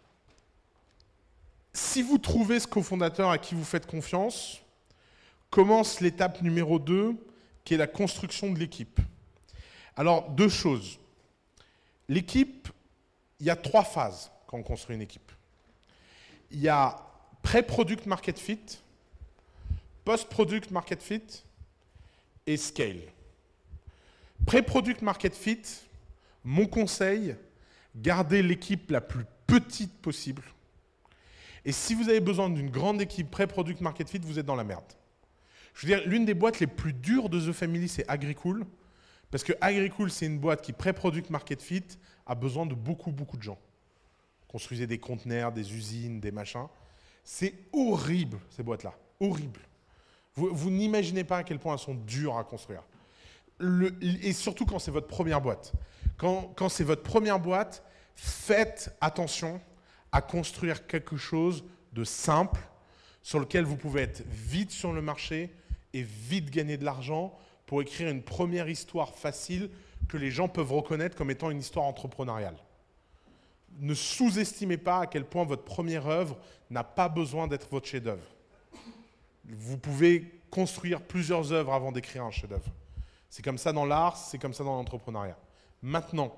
si vous trouvez ce cofondateur à qui vous faites confiance, commence l'étape numéro 2, qui est la construction de l'équipe. Alors, 2 choses. L'équipe, il y a 3 phases quand on construit une équipe. Il y a pré-product market fit, post-product market fit et scale. Pré-product market fit, mon conseil, gardez l'équipe la plus petite possible. Et si vous avez besoin d'une grande équipe pré-product market fit, vous êtes dans la merde. Je veux dire, l'une des boîtes les plus dures de The Family, c'est Agricool. Parce que Agricool, c'est une boîte qui, pré-product market fit, a besoin de beaucoup de gens. Construisez des conteneurs, des usines, des machins. C'est horrible, ces boîtes-là. Horrible. Vous n'imaginez pas à quel point elles sont dures à construire. Et surtout quand c'est votre première boîte. Quand c'est votre première boîte, faites attention à construire quelque chose de simple, sur lequel vous pouvez être vite sur le marché et vite gagner de l'argent pour écrire une première histoire facile que les gens peuvent reconnaître comme étant une histoire entrepreneuriale. Ne sous-estimez pas à quel point votre première œuvre n'a pas besoin d'être votre chef-d'œuvre. Vous pouvez construire plusieurs œuvres avant d'écrire un chef-d'œuvre. C'est comme ça dans l'art, c'est comme ça dans l'entrepreneuriat. Maintenant,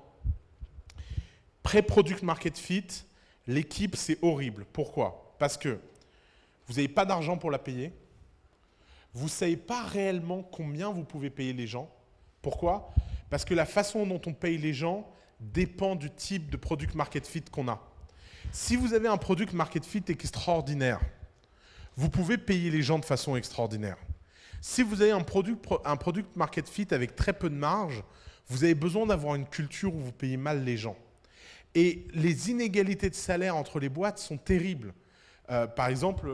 pré-product market fit, l'équipe, c'est horrible. Pourquoi? Parce que vous n'avez pas d'argent pour la payer. Vous ne savez pas réellement combien vous pouvez payer les gens. Pourquoi? Parce que la façon dont on paye les gens dépend du type de product market fit qu'on a. Si vous avez un product market fit extraordinaire, vous pouvez payer les gens de façon extraordinaire. Si vous avez un product market fit avec très peu de marge, vous avez besoin d'avoir une culture où vous payez mal les gens. Et les inégalités de salaire entre les boîtes sont terribles. Par exemple,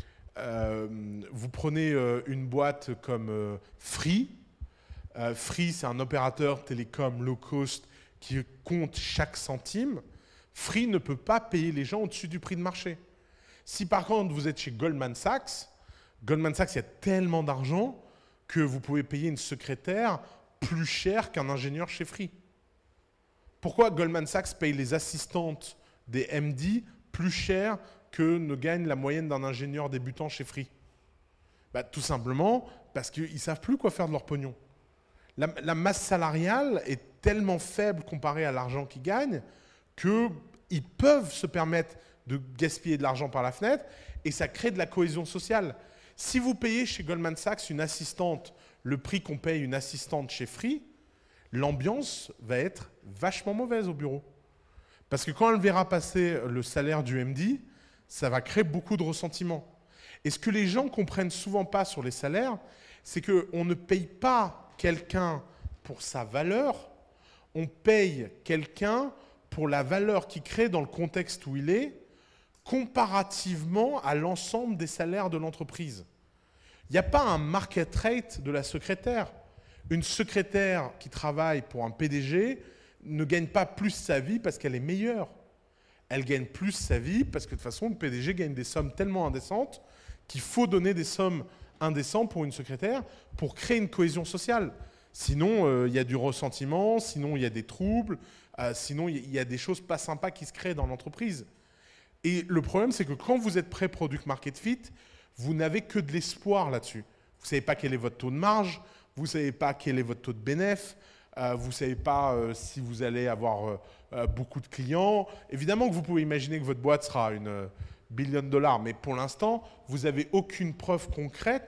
vous prenez une boîte comme Free. Free, c'est un opérateur télécom low cost qui compte chaque centime. Free ne peut pas payer les gens au-dessus du prix de marché. Si par contre vous êtes chez Goldman Sachs, il y a tellement d'argent que vous pouvez payer une secrétaire plus cher qu'un ingénieur chez Free. Pourquoi Goldman Sachs paye les assistantes des MD plus cher que ne gagne la moyenne d'un ingénieur débutant chez Free? Tout simplement parce qu'ils ne savent plus quoi faire de leur pognon. La masse salariale est tellement faible comparée à l'argent qu'ils gagnent qu'ils peuvent se permettre de gaspiller de l'argent par la fenêtre et ça crée de la cohésion sociale. Si vous payez chez Goldman Sachs une assistante le prix qu'on paye une assistante chez Free, l'ambiance va être vachement mauvaise au bureau. Parce que quand elle verra passer le salaire du MD, ça va créer beaucoup de ressentiment. Et ce que les gens ne comprennent souvent pas sur les salaires, c'est qu'on ne paye pas quelqu'un pour sa valeur, on paye quelqu'un pour la valeur qu'il crée dans le contexte où il est, comparativement à l'ensemble des salaires de l'entreprise. Il n'y a pas un market rate de la secrétaire. Une secrétaire qui travaille pour un PDG ne gagne pas plus sa vie parce qu'elle est meilleure. Elle gagne plus sa vie parce que de toute façon, le PDG gagne des sommes tellement indécentes qu'il faut donner des sommes indécentes pour une secrétaire pour créer une cohésion sociale. Sinon, il y a du ressentiment, sinon il y a des troubles, sinon il y a des choses pas sympas qui se créent dans l'entreprise. Et le problème, c'est que quand vous êtes pré-product market fit, vous n'avez que de l'espoir là-dessus. Vous ne savez pas quel est votre taux de marge, vous ne savez pas quel est votre taux de bénéfice, vous ne savez pas si vous allez avoir beaucoup de clients. Évidemment que vous pouvez imaginer que votre boîte sera une $1 billion, mais pour l'instant, vous n'avez aucune preuve concrète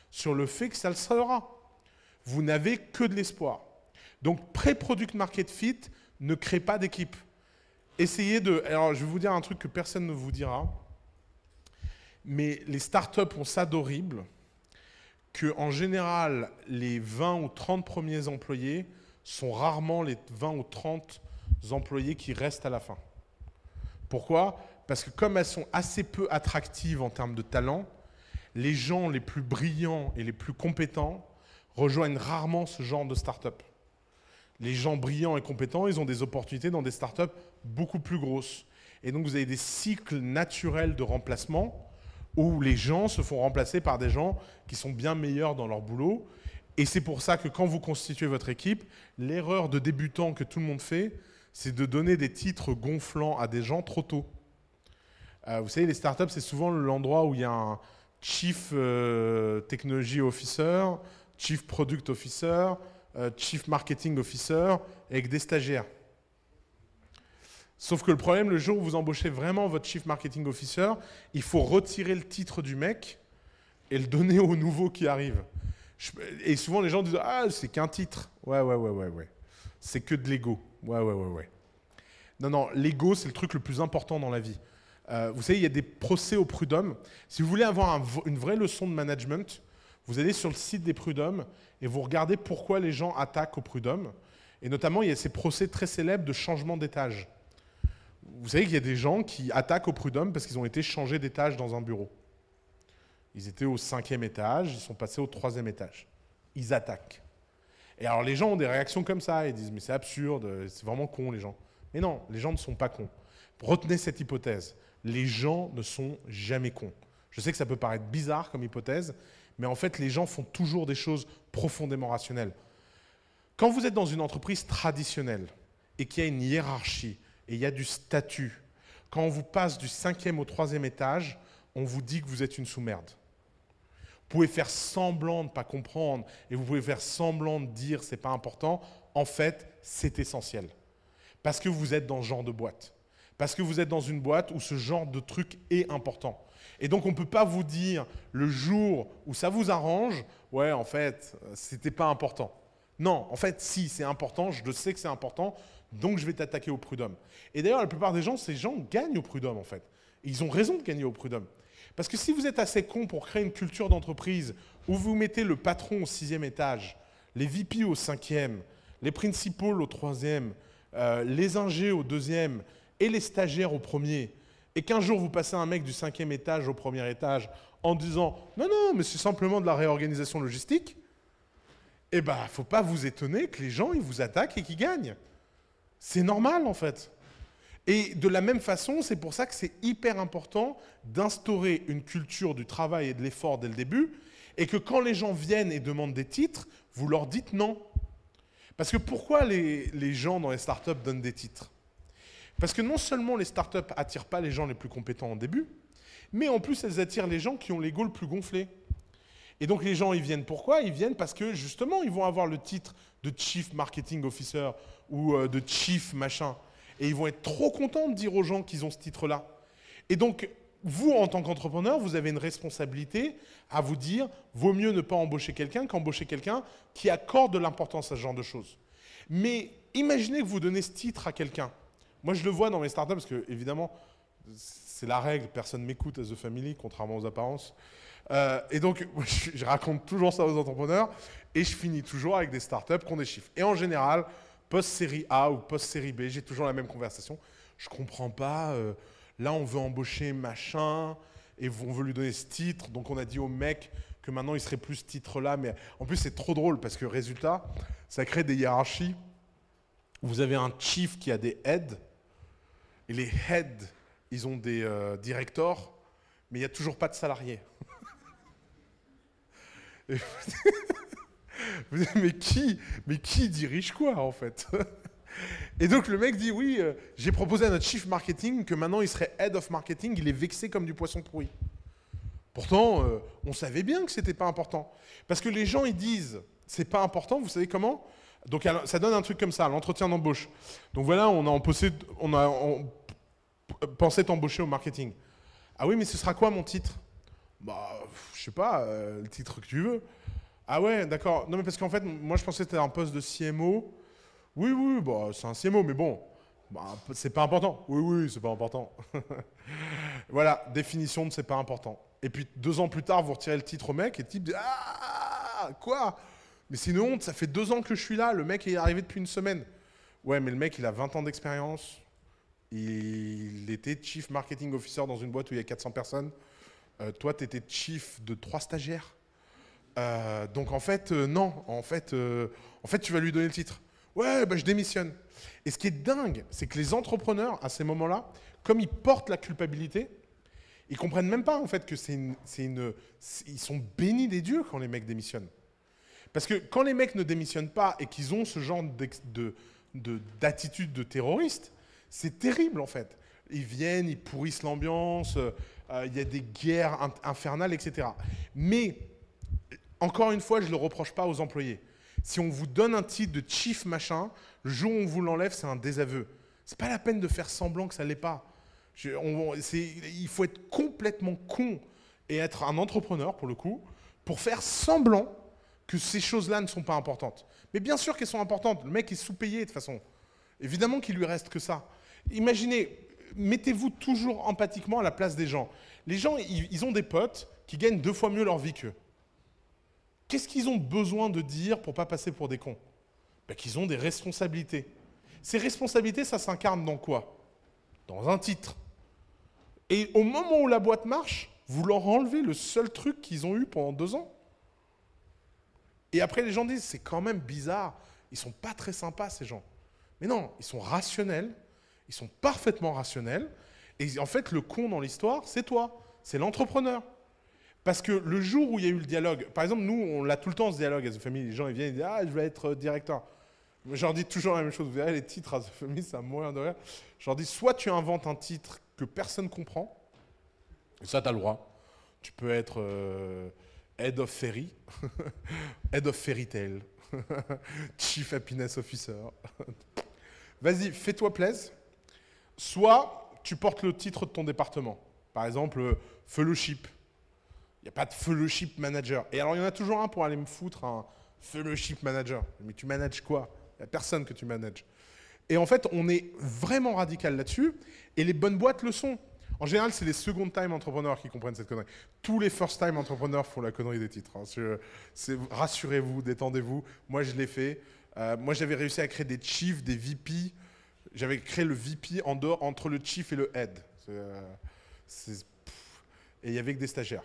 sur le fait que ça le sera. Vous n'avez que de l'espoir. Donc, pré-product market fit, ne crée pas d'équipe. Essayez de... Alors, je vais vous dire un truc que personne ne vous dira, mais les startups ont ça d'horrible, qu'en général, les 20 ou 30 premiers employés sont rarement les 20 ou 30 employés qui restent à la fin. Pourquoi ? Parce que comme elles sont assez peu attractives en termes de talent, les gens les plus brillants et les plus compétents rejoignent rarement ce genre de start-up. Les gens brillants et compétents, ils ont des opportunités dans des start-up beaucoup plus grosses. Et donc, vous avez des cycles naturels de remplacement où les gens se font remplacer par des gens qui sont bien meilleurs dans leur boulot. Et c'est pour ça que quand vous constituez votre équipe, l'erreur de débutant que tout le monde fait, c'est de donner des titres gonflants à des gens trop tôt. Vous savez, les startups, c'est souvent l'endroit où il y a un Chief Technology Officer, Chief Product Officer, Chief Marketing Officer, avec des stagiaires. Sauf que le problème, le jour où vous embauchez vraiment votre Chief Marketing Officer, il faut retirer le titre du mec et le donner au nouveau qui arrive. Et souvent, les gens disent « Ah, c'est qu'un titre. » Ouais. C'est que de l'ego. Ouais. Non, l'ego, c'est le truc le plus important dans la vie. Vous savez, il y a des procès au prud'homme. Si vous voulez avoir une vraie leçon de management, vous allez sur le site des prud'hommes et vous regardez pourquoi les gens attaquent au prud'homme. Et notamment, il y a ces procès très célèbres de changement d'étage. Vous savez qu'il y a des gens qui attaquent au prud'homme parce qu'ils ont été changés d'étage dans un bureau. Ils étaient au 5e étage, ils sont passés au 3e étage. Ils attaquent. Et alors les gens ont des réactions comme ça, ils disent « mais c'est absurde, c'est vraiment con les gens ». Mais non, les gens ne sont pas cons. Retenez cette hypothèse, les gens ne sont jamais cons. Je sais que ça peut paraître bizarre comme hypothèse, mais en fait les gens font toujours des choses profondément rationnelles. Quand vous êtes dans une entreprise traditionnelle et qu'il y a une hiérarchie, et il y a du statut. Quand on vous passe du 5e au 3e étage, on vous dit que vous êtes une sous-merde. Vous pouvez faire semblant de ne pas comprendre et vous pouvez faire semblant de dire que ce n'est pas important. En fait, c'est essentiel. Parce que vous êtes dans ce genre de boîte. Parce que vous êtes dans une boîte où ce genre de truc est important. Et donc, on ne peut pas vous dire le jour où ça vous arrange, ouais, en fait, c'était pas important. Non, en fait, si, c'est important, je le sais que c'est important, donc je vais t'attaquer au prud'homme. Et d'ailleurs, la plupart des gens, ces gens gagnent au prud'homme, en fait. Et ils ont raison de gagner au prud'homme. Parce que si vous êtes assez con pour créer une culture d'entreprise où vous mettez le patron au 6e étage, les VP au 5e, les principals au 3e, les ingés au 2e et les stagiaires au 1er, et qu'un jour vous passez un mec du 5e étage au 1er étage en disant « Non, mais c'est simplement de la réorganisation logistique », eh bien, il ne faut pas vous étonner que les gens ils vous attaquent et qu'ils gagnent. C'est normal, en fait. Et de la même façon, c'est pour ça que c'est hyper important d'instaurer une culture du travail et de l'effort dès le début, et que quand les gens viennent et demandent des titres, vous leur dites non. Parce que pourquoi les gens dans les startups donnent des titres? Parce que non seulement les startups n'attirent pas les gens les plus compétents au début, mais en plus elles attirent les gens qui ont l'ego le plus gonflé. Et donc les gens, ils viennent pourquoi? Ils viennent parce que justement, ils vont avoir le titre de Chief Marketing Officer ou de Chief machin. Et ils vont être trop contents de dire aux gens qu'ils ont ce titre-là. Et donc, vous, en tant qu'entrepreneur, vous avez une responsabilité à vous dire vaut mieux ne pas embaucher quelqu'un qu'embaucher quelqu'un qui accorde de l'importance à ce genre de choses. Mais imaginez que vous donnez ce titre à quelqu'un. Moi, je le vois dans mes startups parce que, évidemment, c'est la règle, personne ne m'écoute à The Family, contrairement aux apparences. Et donc, je raconte toujours ça aux entrepreneurs et je finis toujours avec des startups qui ont des chiffres. Et en général, post-série A ou post-série B, j'ai toujours la même conversation. Je ne comprends pas, là on veut embaucher machin et on veut lui donner ce titre. Donc on a dit au mec que maintenant il serait plus ce titre-là. Mais en plus c'est trop drôle parce que résultat, ça crée des hiérarchies. Vous avez un chief qui a des heads et les heads, ils ont des directors, mais il n'y a toujours pas de salariés. Vous dites, mais qui dirige quoi en fait? Et donc le mec dit oui, j'ai proposé à notre chief marketing que maintenant il serait head of marketing, il est vexé comme du poisson pourri. Pourtant, on savait bien que c'était pas important. Parce que les gens ils disent c'est pas important, vous savez comment? Donc ça donne un truc comme ça, l'entretien d'embauche. Donc voilà, on pensait t'embaucher au marketing. Ah oui, mais ce sera quoi mon titre? Bah, je sais pas, le titre que tu veux. Ah ouais, d'accord. Non, mais parce qu'en fait, moi, je pensais que c'était un poste de CMO. Oui, oui, bah, c'est un CMO, mais bon, bah, c'est pas important. Oui, oui, c'est pas important. Voilà, définition de c'est pas important. Et puis 2 ans plus tard, vous retirez le titre au mec et le type dit ah, quoi? Mais c'est une honte, ça fait 2 ans que je suis là, le mec est arrivé depuis une semaine. Ouais, mais le mec, il a 20 ans d'expérience. Il était Chief Marketing Officer dans une boîte où il y a 400 personnes. Toi, tu étais chief de 3 stagiaires. Donc en fait, non. En fait, tu vas lui donner le titre. Ouais, bah, je démissionne. Et ce qui est dingue, c'est que les entrepreneurs, à ces moments-là, comme ils portent la culpabilité, ils comprennent même pas en fait que ils sont bénis des dieux quand les mecs démissionnent. Parce que quand les mecs ne démissionnent pas et qu'ils ont ce genre d'attitude de terroriste, c'est terrible en fait. Ils viennent, ils pourrissent l'ambiance, il y a des guerres infernales, etc. Mais, encore une fois, je ne le reproche pas aux employés. Si on vous donne un titre de chief machin, le jour où on vous l'enlève, c'est un désaveu. C'est pas la peine de faire semblant que ça l'est pas. Il faut être complètement con et être un entrepreneur, pour le coup, pour faire semblant que ces choses-là ne sont pas importantes. Mais bien sûr qu'elles sont importantes. Le mec est sous-payé de toute façon. Évidemment qu'il lui reste que ça. Imaginez, mettez-vous toujours empathiquement à la place des gens. Les gens, ils ont des potes qui gagnent 2 fois mieux leur vie qu'eux. Qu'est-ce qu'ils ont besoin de dire pour ne pas passer pour des cons? Ben, qu'ils ont des responsabilités. Ces responsabilités, ça s'incarne dans quoi? Dans un titre. Et au moment où la boîte marche, vous leur enlevez le seul truc qu'ils ont eu pendant 2 ans. Et après, les gens disent, c'est quand même bizarre. Ils sont pas très sympas, ces gens. Mais non, ils sont rationnels. Ils sont parfaitement rationnels. Et en fait, le con dans l'histoire, c'est toi. C'est l'entrepreneur. Parce que le jour où il y a eu le dialogue, par exemple, nous, on l'a tout le temps, ce dialogue à The Family. Les gens, ils viennent et disent, ah, je vais être directeur. Je leur dis toujours la même chose. Vous verrez, les titres à The Family, ça va mourir de rire. Je leur dis, soit tu inventes un titre que personne ne comprend, et ça, tu as le droit. Tu peux être Head of Fairy, Head of Fairy Tale, Chief Happiness Officer. Vas-y, fais-toi plaisir. Soit tu portes le titre de ton département. Par exemple, Fellowship. Il n'y a pas de Fellowship Manager. Et alors, il y en a toujours un pour aller me foutre un Fellowship Manager. Mais tu manages quoi? Il n'y a personne que tu manages. Et en fait, on est vraiment radical là-dessus. Et les bonnes boîtes le sont. En général, c'est les second-time entrepreneurs qui comprennent cette connerie. Tous les first-time entrepreneurs font la connerie des titres. Rassurez-vous, détendez-vous. Moi, je l'ai fait. Moi, j'avais réussi à créer des chiefs, des VP. J'avais créé le VP en dehors, entre le chief et le head. Et il n'y avait que des stagiaires.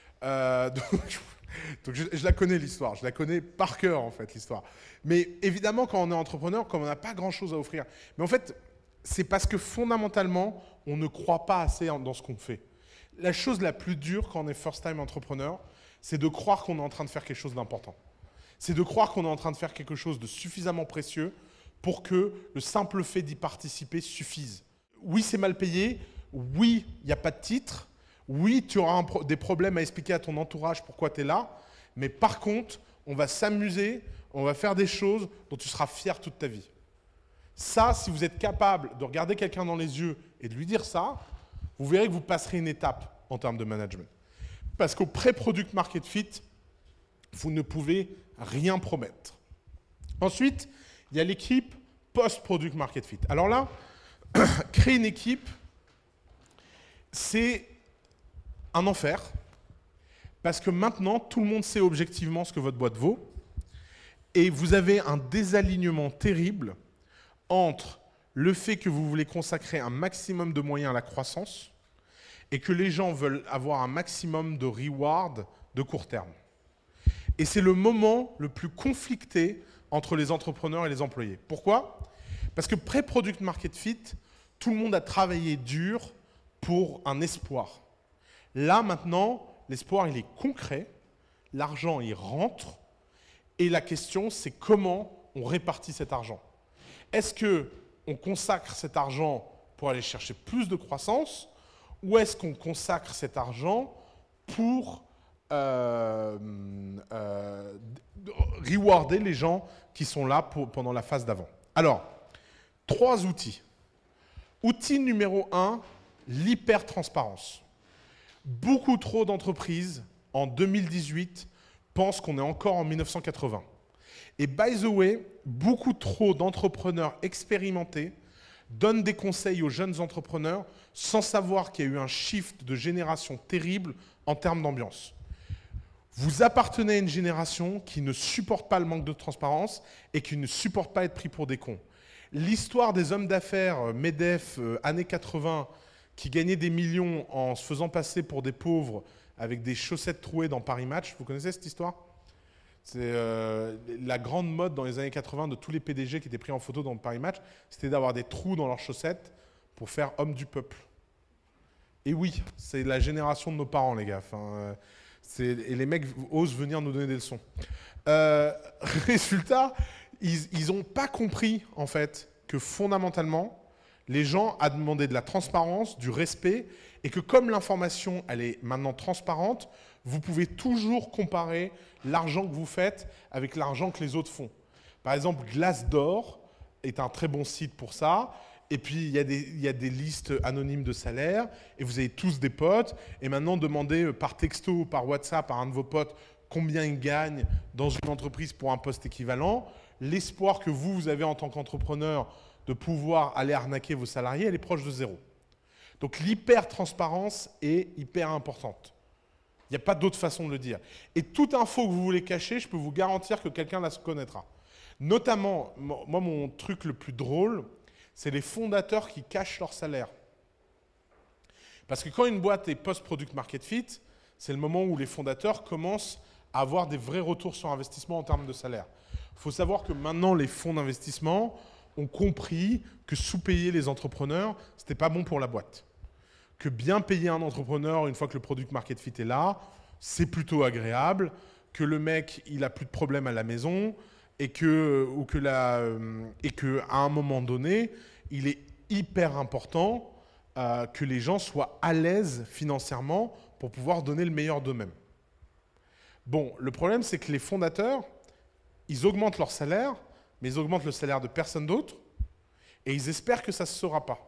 Donc je la connais l'histoire, je la connais par cœur en fait l'histoire. Mais évidemment quand on est entrepreneur, comme on n'a pas grand chose à offrir, mais en fait c'est parce que fondamentalement on ne croit pas assez dans ce qu'on fait. La chose la plus dure quand on est first time entrepreneur, c'est de croire qu'on est en train de faire quelque chose d'important. C'est de croire qu'on est en train de faire quelque chose de suffisamment précieux pour que le simple fait d'y participer suffise. Oui, c'est mal payé, oui, il n'y a pas de titre. Oui, tu auras des problèmes à expliquer à ton entourage pourquoi tu es là, mais par contre, on va s'amuser, on va faire des choses dont tu seras fier toute ta vie. Ça, si vous êtes capable de regarder quelqu'un dans les yeux et de lui dire ça, vous verrez que vous passerez une étape en termes de management. Parce qu'au pré-product market fit, vous ne pouvez rien promettre. Ensuite, il y a l'équipe post-product market fit. Alors là, créer une équipe, c'est un enfer, parce que maintenant, tout le monde sait objectivement ce que votre boîte vaut, et vous avez un désalignement terrible entre le fait que vous voulez consacrer un maximum de moyens à la croissance et que les gens veulent avoir un maximum de reward de court terme. Et c'est le moment le plus conflicté entre les entrepreneurs et les employés. Pourquoi? Parce que pré-product market fit, tout le monde a travaillé dur pour un espoir. Là, maintenant, l'espoir, il est concret, l'argent, il rentre, et la question, c'est comment on répartit cet argent. Est-ce qu'on consacre cet argent pour aller chercher plus de croissance, ou est-ce qu'on consacre cet argent pour rewarder les gens qui sont là pendant la phase d'avant? Alors, 3 outils. Outil numéro 1, l'hyper-transparence. Beaucoup trop d'entreprises, en 2018, pensent qu'on est encore en 1980. Et by the way, beaucoup trop d'entrepreneurs expérimentés donnent des conseils aux jeunes entrepreneurs sans savoir qu'il y a eu un shift de génération terrible en termes d'ambiance. Vous appartenez à une génération qui ne supporte pas le manque de transparence et qui ne supporte pas être pris pour des cons. L'histoire des hommes d'affaires MEDEF, années 80, qui gagnaient des millions en se faisant passer pour des pauvres avec des chaussettes trouées dans Paris Match, vous connaissez cette histoire? C'est la grande mode dans les années 80 de tous les PDG qui étaient pris en photo dans Paris Match, c'était d'avoir des trous dans leurs chaussettes pour faire homme du peuple. Et oui, c'est la génération de nos parents, les gars. Enfin, et les mecs osent venir nous donner des leçons. Résultat, ils n'ont pas compris, en fait, que fondamentalement, les gens ont demandé de la transparence, du respect, et que comme l'information, elle est maintenant transparente, vous pouvez toujours comparer l'argent que vous faites avec l'argent que les autres font. Par exemple, Glassdoor est un très bon site pour ça. Et puis, il y a des listes anonymes de salaires, et vous avez tous des potes. Et maintenant, demandez par texto ou par WhatsApp à un de vos potes combien il gagne dans une entreprise pour un poste équivalent. L'espoir que vous avez en tant qu'entrepreneur de pouvoir aller arnaquer vos salariés, elle est proche de zéro. Donc, l'hyper-transparence est hyper importante. Il n'y a pas d'autre façon de le dire. Et toute info que vous voulez cacher, je peux vous garantir que quelqu'un la connaîtra. Notamment, moi, mon truc le plus drôle, c'est les fondateurs qui cachent leur salaire. Parce que quand une boîte est post-product market fit, c'est le moment où les fondateurs commencent à avoir des vrais retours sur investissement en termes de salaire. Il faut savoir que maintenant, les fonds d'investissement ont compris que sous-payer les entrepreneurs, ce n'était pas bon pour la boîte. Que bien payer un entrepreneur une fois que le product market fit est là, c'est plutôt agréable, que le mec, il n'a plus de problème à la maison, et qu'à un moment donné, il est hyper important que les gens soient à l'aise financièrement pour pouvoir donner le meilleur d'eux-mêmes. Bon, le problème, c'est que les fondateurs, ils augmentent leur salaire, mais ils augmentent le salaire de personne d'autre, et ils espèrent que ça ne se saura pas.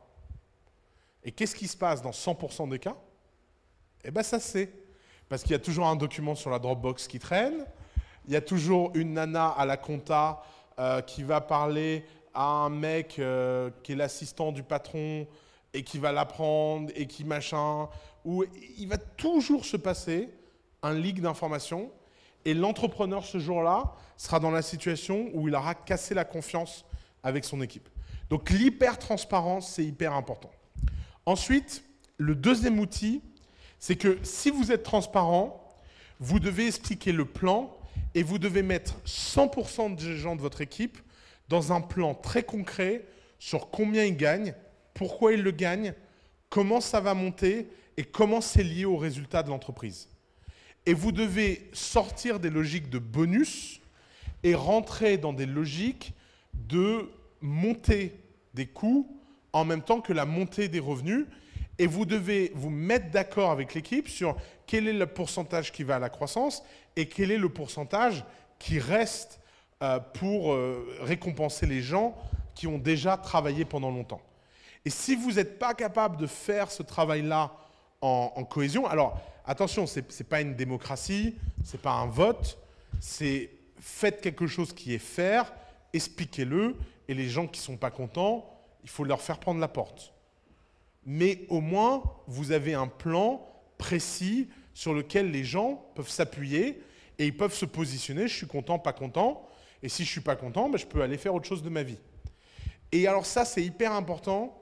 Et qu'est-ce qui se passe dans 100% des cas? Eh bien, ça c'est. Parce qu'il y a toujours un document sur la Dropbox qui traîne, il y a toujours une nana à la compta qui va parler à un mec qui est l'assistant du patron et qui va l'apprendre et qui machin. Où il va toujours se passer un leak d'informations et l'entrepreneur ce jour-là sera dans la situation où il aura cassé la confiance avec son équipe. Donc l'hyper-transparence, c'est hyper important. Ensuite, le deuxième outil, c'est que si vous êtes transparent, vous devez expliquer le plan et vous devez mettre 100% des gens de votre équipe dans un plan très concret sur combien ils gagnent, pourquoi ils le gagnent, comment ça va monter et comment c'est lié aux résultats de l'entreprise. Et vous devez sortir des logiques de bonus et rentrer dans des logiques de montée des coûts en même temps que la montée des revenus. Et vous devez vous mettre d'accord avec l'équipe sur quel est le pourcentage qui va à la croissance et quel est le pourcentage qui reste pour récompenser les gens qui ont déjà travaillé pendant longtemps. Et si vous n'êtes pas capable de faire ce travail-là en cohésion, alors attention, ce n'est pas une démocratie, ce n'est pas un vote, c'est faites quelque chose qui est fair, expliquez-le, et les gens qui ne sont pas contents, il faut leur faire prendre la porte. Mais au moins, vous avez un plan précis sur lequel les gens peuvent s'appuyer et ils peuvent se positionner, je suis content, pas content, et si je ne suis pas content, ben, je peux aller faire autre chose de ma vie. Et alors ça, c'est hyper important,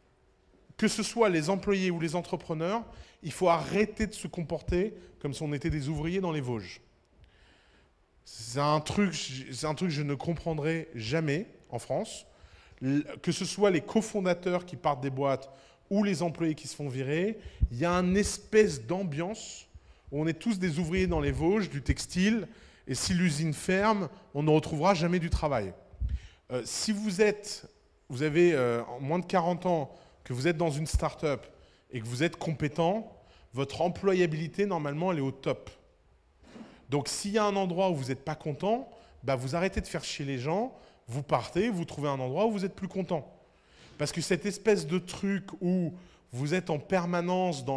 que ce soit les employés ou les entrepreneurs, il faut arrêter de se comporter comme si on était des ouvriers dans les Vosges. C'est un truc que je ne comprendrai jamais en France, que ce soit les cofondateurs qui partent des boîtes ou les employés qui se font virer, il y a une espèce d'ambiance où on est tous des ouvriers dans les Vosges, du textile, et si l'usine ferme, on ne retrouvera jamais du travail. Si vous avez moins de 40 ans, que vous êtes dans une start-up et que vous êtes compétent, votre employabilité, normalement, elle est au top. Donc, s'il y a un endroit où vous n'êtes pas content, bah, vous arrêtez de faire chier les gens, vous partez, vous trouvez un endroit où vous êtes plus content. Parce que cette espèce de truc où vous êtes en permanence dans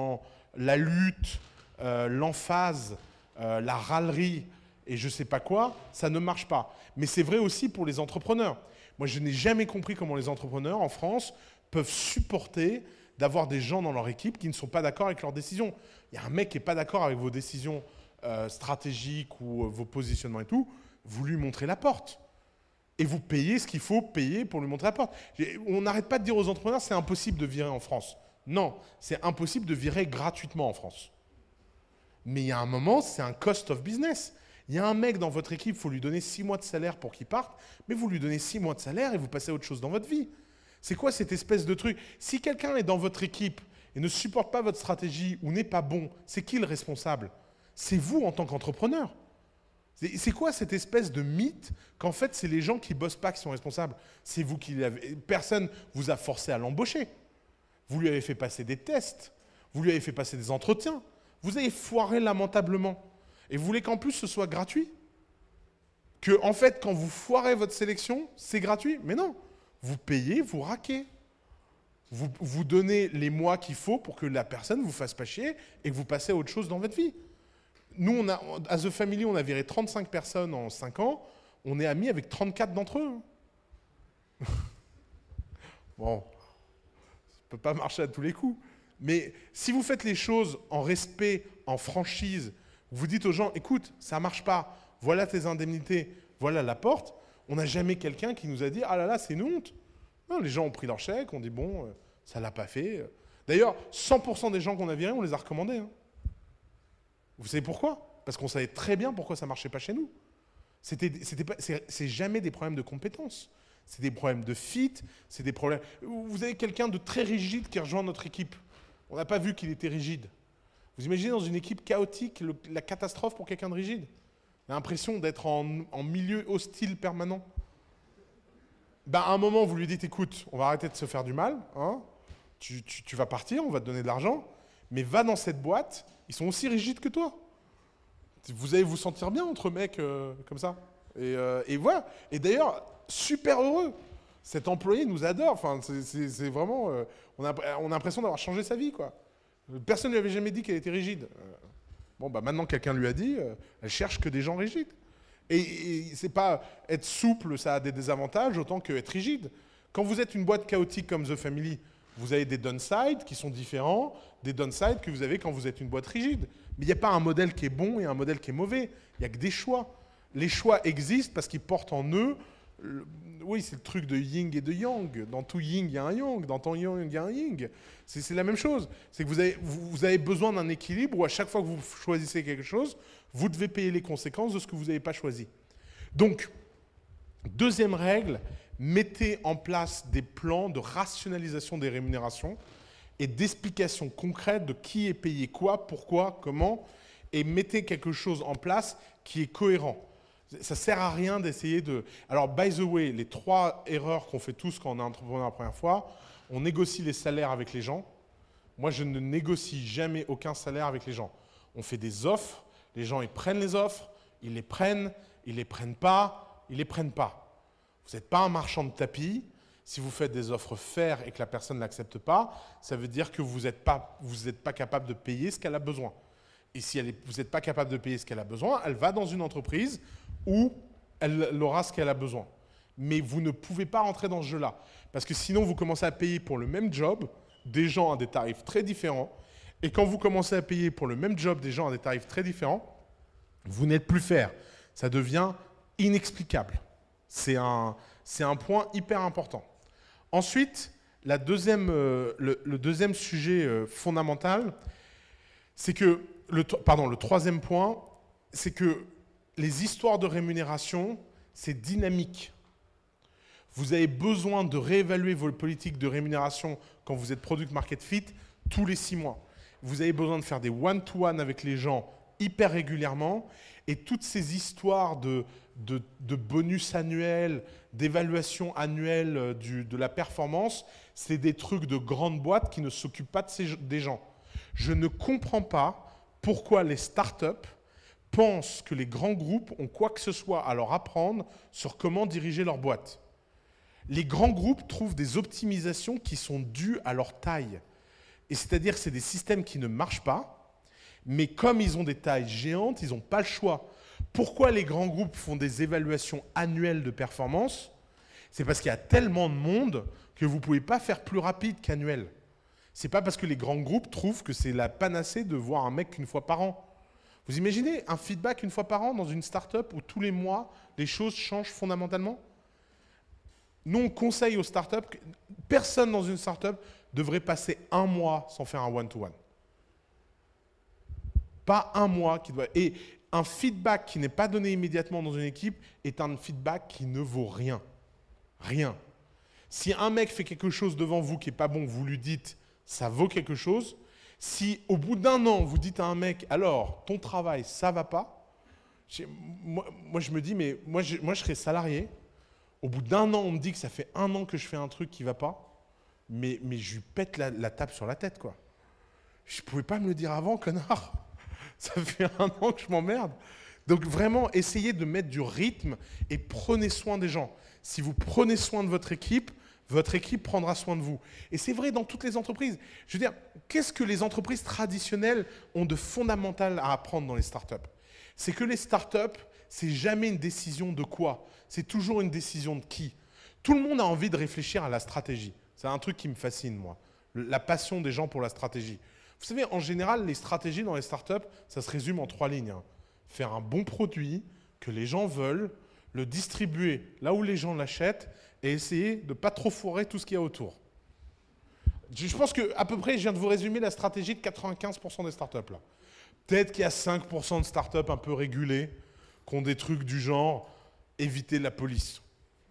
la lutte, l'emphase, la râlerie et je ne sais pas quoi, ça ne marche pas. Mais c'est vrai aussi pour les entrepreneurs. Moi, je n'ai jamais compris comment les entrepreneurs en France peuvent supporter d'avoir des gens dans leur équipe qui ne sont pas d'accord avec leurs décisions. Il y a un mec qui n'est pas d'accord avec vos décisions stratégiques ou vos positionnements et tout, vous lui montrez la porte. Et vous payez ce qu'il faut payer pour lui montrer la porte. On n'arrête pas de dire aux entrepreneurs c'est impossible de virer en France. Non, c'est impossible de virer gratuitement en France. Mais il y a un moment, c'est un cost of business. Il y a un mec dans votre équipe, il faut lui donner 6 mois de salaire pour qu'il parte, mais vous lui donnez 6 mois de salaire et vous passez à autre chose dans votre vie. C'est quoi cette espèce de truc? Si quelqu'un est dans votre équipe et ne supporte pas votre stratégie ou n'est pas bon, c'est qui le responsable? C'est vous en tant qu'entrepreneur. C'est quoi cette espèce de mythe qu'en fait, c'est les gens qui ne bossent pas qui sont responsables? C'est vous qui l'avez. Personne vous a forcé à l'embaucher. Vous lui avez fait passer des tests. Vous lui avez fait passer des entretiens. Vous avez foiré lamentablement. Et vous voulez qu'en plus, ce soit gratuit? Que, en fait, quand vous foirez votre sélection, c'est gratuit? Mais non. Vous payez, vous raquez. Vous donnez les mois qu'il faut pour que la personne ne vous fasse pas chier et que vous passez à autre chose dans votre vie. Nous, à The Family, on a viré 35 personnes en 5 ans. On est amis avec 34 d'entre eux. Bon, ça ne peut pas marcher à tous les coups. Mais si vous faites les choses en respect, en franchise, vous dites aux gens, écoute, ça ne marche pas, voilà tes indemnités, voilà la porte, on n'a jamais quelqu'un qui nous a dit, ah là là, c'est une honte. Non, les gens ont pris leur chèque, on dit, bon, ça ne l'a pas fait. D'ailleurs, 100% des gens qu'on a virés, on les a recommandés. Hein. Vous savez pourquoi? Parce qu'on savait très bien pourquoi ça ne marchait pas chez nous. C'est jamais des problèmes de compétences. C'est des problèmes de fit, c'est des problèmes... Vous avez quelqu'un de très rigide qui rejoint notre équipe. On n'a pas vu qu'il était rigide. Vous imaginez dans une équipe chaotique la catastrophe pour quelqu'un de rigide? On a l'impression d'être en milieu hostile permanent. Ben, à un moment, vous lui dites, écoute, on va arrêter de se faire du mal, hein, tu vas partir, on va te donner de l'argent, mais va dans cette boîte, ils sont aussi rigides que toi. Vous allez vous sentir bien entre mecs comme ça. Et voilà. Et d'ailleurs, super heureux. Cet employé nous adore. Enfin, c'est vraiment... on a l'impression d'avoir changé sa vie, quoi. Personne ne lui avait jamais dit qu'elle était rigide. Bon, bah maintenant, quelqu'un lui a dit, elle cherche que des gens rigides. Et c'est pas... Être souple, ça a des désavantages autant qu'être rigide. Quand vous êtes une boîte chaotique comme The Family, vous avez des downsides qui sont différents des downsides que vous avez quand vous êtes une boîte rigide. Mais il n'y a pas un modèle qui est bon et un modèle qui est mauvais. Il n'y a que des choix. Les choix existent parce qu'ils portent en eux... Oui, c'est le truc de yin et de yang. Dans tout yin, il y a un yang. Dans ton yang, il y a un yin. C'est la même chose. C'est que vous avez besoin d'un équilibre où à chaque fois que vous choisissez quelque chose, vous devez payer les conséquences de ce que vous n'avez pas choisi. Donc, deuxième règle, mettez en place des plans de rationalisation des rémunérations et d'explication concrète de qui est payé quoi, pourquoi, comment, et mettez quelque chose en place qui est cohérent. Ça ne sert à rien d'essayer de... Alors, by the way, les 3 erreurs qu'on fait tous quand on est entrepreneur la première fois, on négocie les salaires avec les gens. Moi, je ne négocie jamais aucun salaire avec les gens. On fait des offres, les gens, ils prennent les offres, ils les prennent pas, ils les prennent pas. Vous n'êtes pas un marchand de tapis. Si vous faites des offres faire et que la personne ne l'accepte pas, ça veut dire que vous n'êtes pas capable de payer ce qu'elle a besoin. Et si vous n'êtes pas capable de payer ce qu'elle a besoin, elle va dans une entreprise où elle aura ce qu'elle a besoin. Mais vous ne pouvez pas rentrer dans ce jeu-là. Parce que sinon, vous commencez à payer pour le même job des gens à des tarifs très différents. Et quand vous commencez à payer pour le même job des gens à des tarifs très différents, vous n'êtes plus fair. Ça devient inexplicable. C'est un point hyper important. Ensuite, le deuxième sujet fondamental, c'est que... le troisième point, c'est que les histoires de rémunération, c'est dynamique. Vous avez besoin de réévaluer vos politiques de rémunération quand vous êtes Product Market Fit tous les 6 mois. Vous avez besoin de faire des one-to-one avec les gens hyper régulièrement. Et toutes ces histoires de bonus annuels, d'évaluation annuelle de la performance, c'est des trucs de grandes boîtes qui ne s'occupent pas des gens. Je ne comprends pas pourquoi les startups pensent que les grands groupes ont quoi que ce soit à leur apprendre sur comment diriger leur boîte. Les grands groupes trouvent des optimisations qui sont dues à leur taille. Et c'est-à-dire que c'est des systèmes qui ne marchent pas, mais comme ils ont des tailles géantes, ils n'ont pas le choix. Pourquoi les grands groupes font des évaluations annuelles de performance? C'est parce qu'il y a tellement de monde que vous ne pouvez pas faire plus rapide qu'annuel. C'est pas parce que les grands groupes trouvent que c'est la panacée de voir un mec qu'une fois par an. Vous imaginez un feedback une fois par an dans une start-up où tous les mois, les choses changent fondamentalement? Nous, on conseille aux startups que personne dans une startup devrait passer un mois sans faire un one-to-one. Pas un mois qui doit... Et un feedback qui n'est pas donné immédiatement dans une équipe est un feedback qui ne vaut rien. Rien. Si un mec fait quelque chose devant vous qui n'est pas bon, vous lui dites « ça vaut quelque chose ». Si au bout d'un an, vous dites à un mec « alors, ton travail, ça va pas », moi je me dis « mais moi je serais salarié ». Au bout d'un an, on me dit que ça fait un an que je fais un truc qui ne va pas, mais je lui pète la table sur la tête, quoi. Je ne pouvais pas me le dire avant, connard. Ça fait un an que je m'emmerde. Donc vraiment, essayez de mettre du rythme et prenez soin des gens. Si vous prenez soin de votre équipe prendra soin de vous. Et c'est vrai dans toutes les entreprises. Je veux dire, qu'est-ce que les entreprises traditionnelles ont de fondamental à apprendre dans les startups? C'est que les startups, c'est jamais une décision de quoi. C'est toujours une décision de qui. Tout le monde a envie de réfléchir à la stratégie. C'est un truc qui me fascine, moi. La passion des gens pour la stratégie. Vous savez, en général, les stratégies dans les startups, ça se résume en 3 lignes. Faire un bon produit que les gens veulent, le distribuer là où les gens l'achètent et essayer de ne pas trop foirer tout ce qu'il y a autour. Je pense qu'à peu près, je viens de vous résumer la stratégie de 95% des startups. Là. Peut-être qu'il y a 5% de startups un peu régulées qui ont des trucs du genre éviter la police.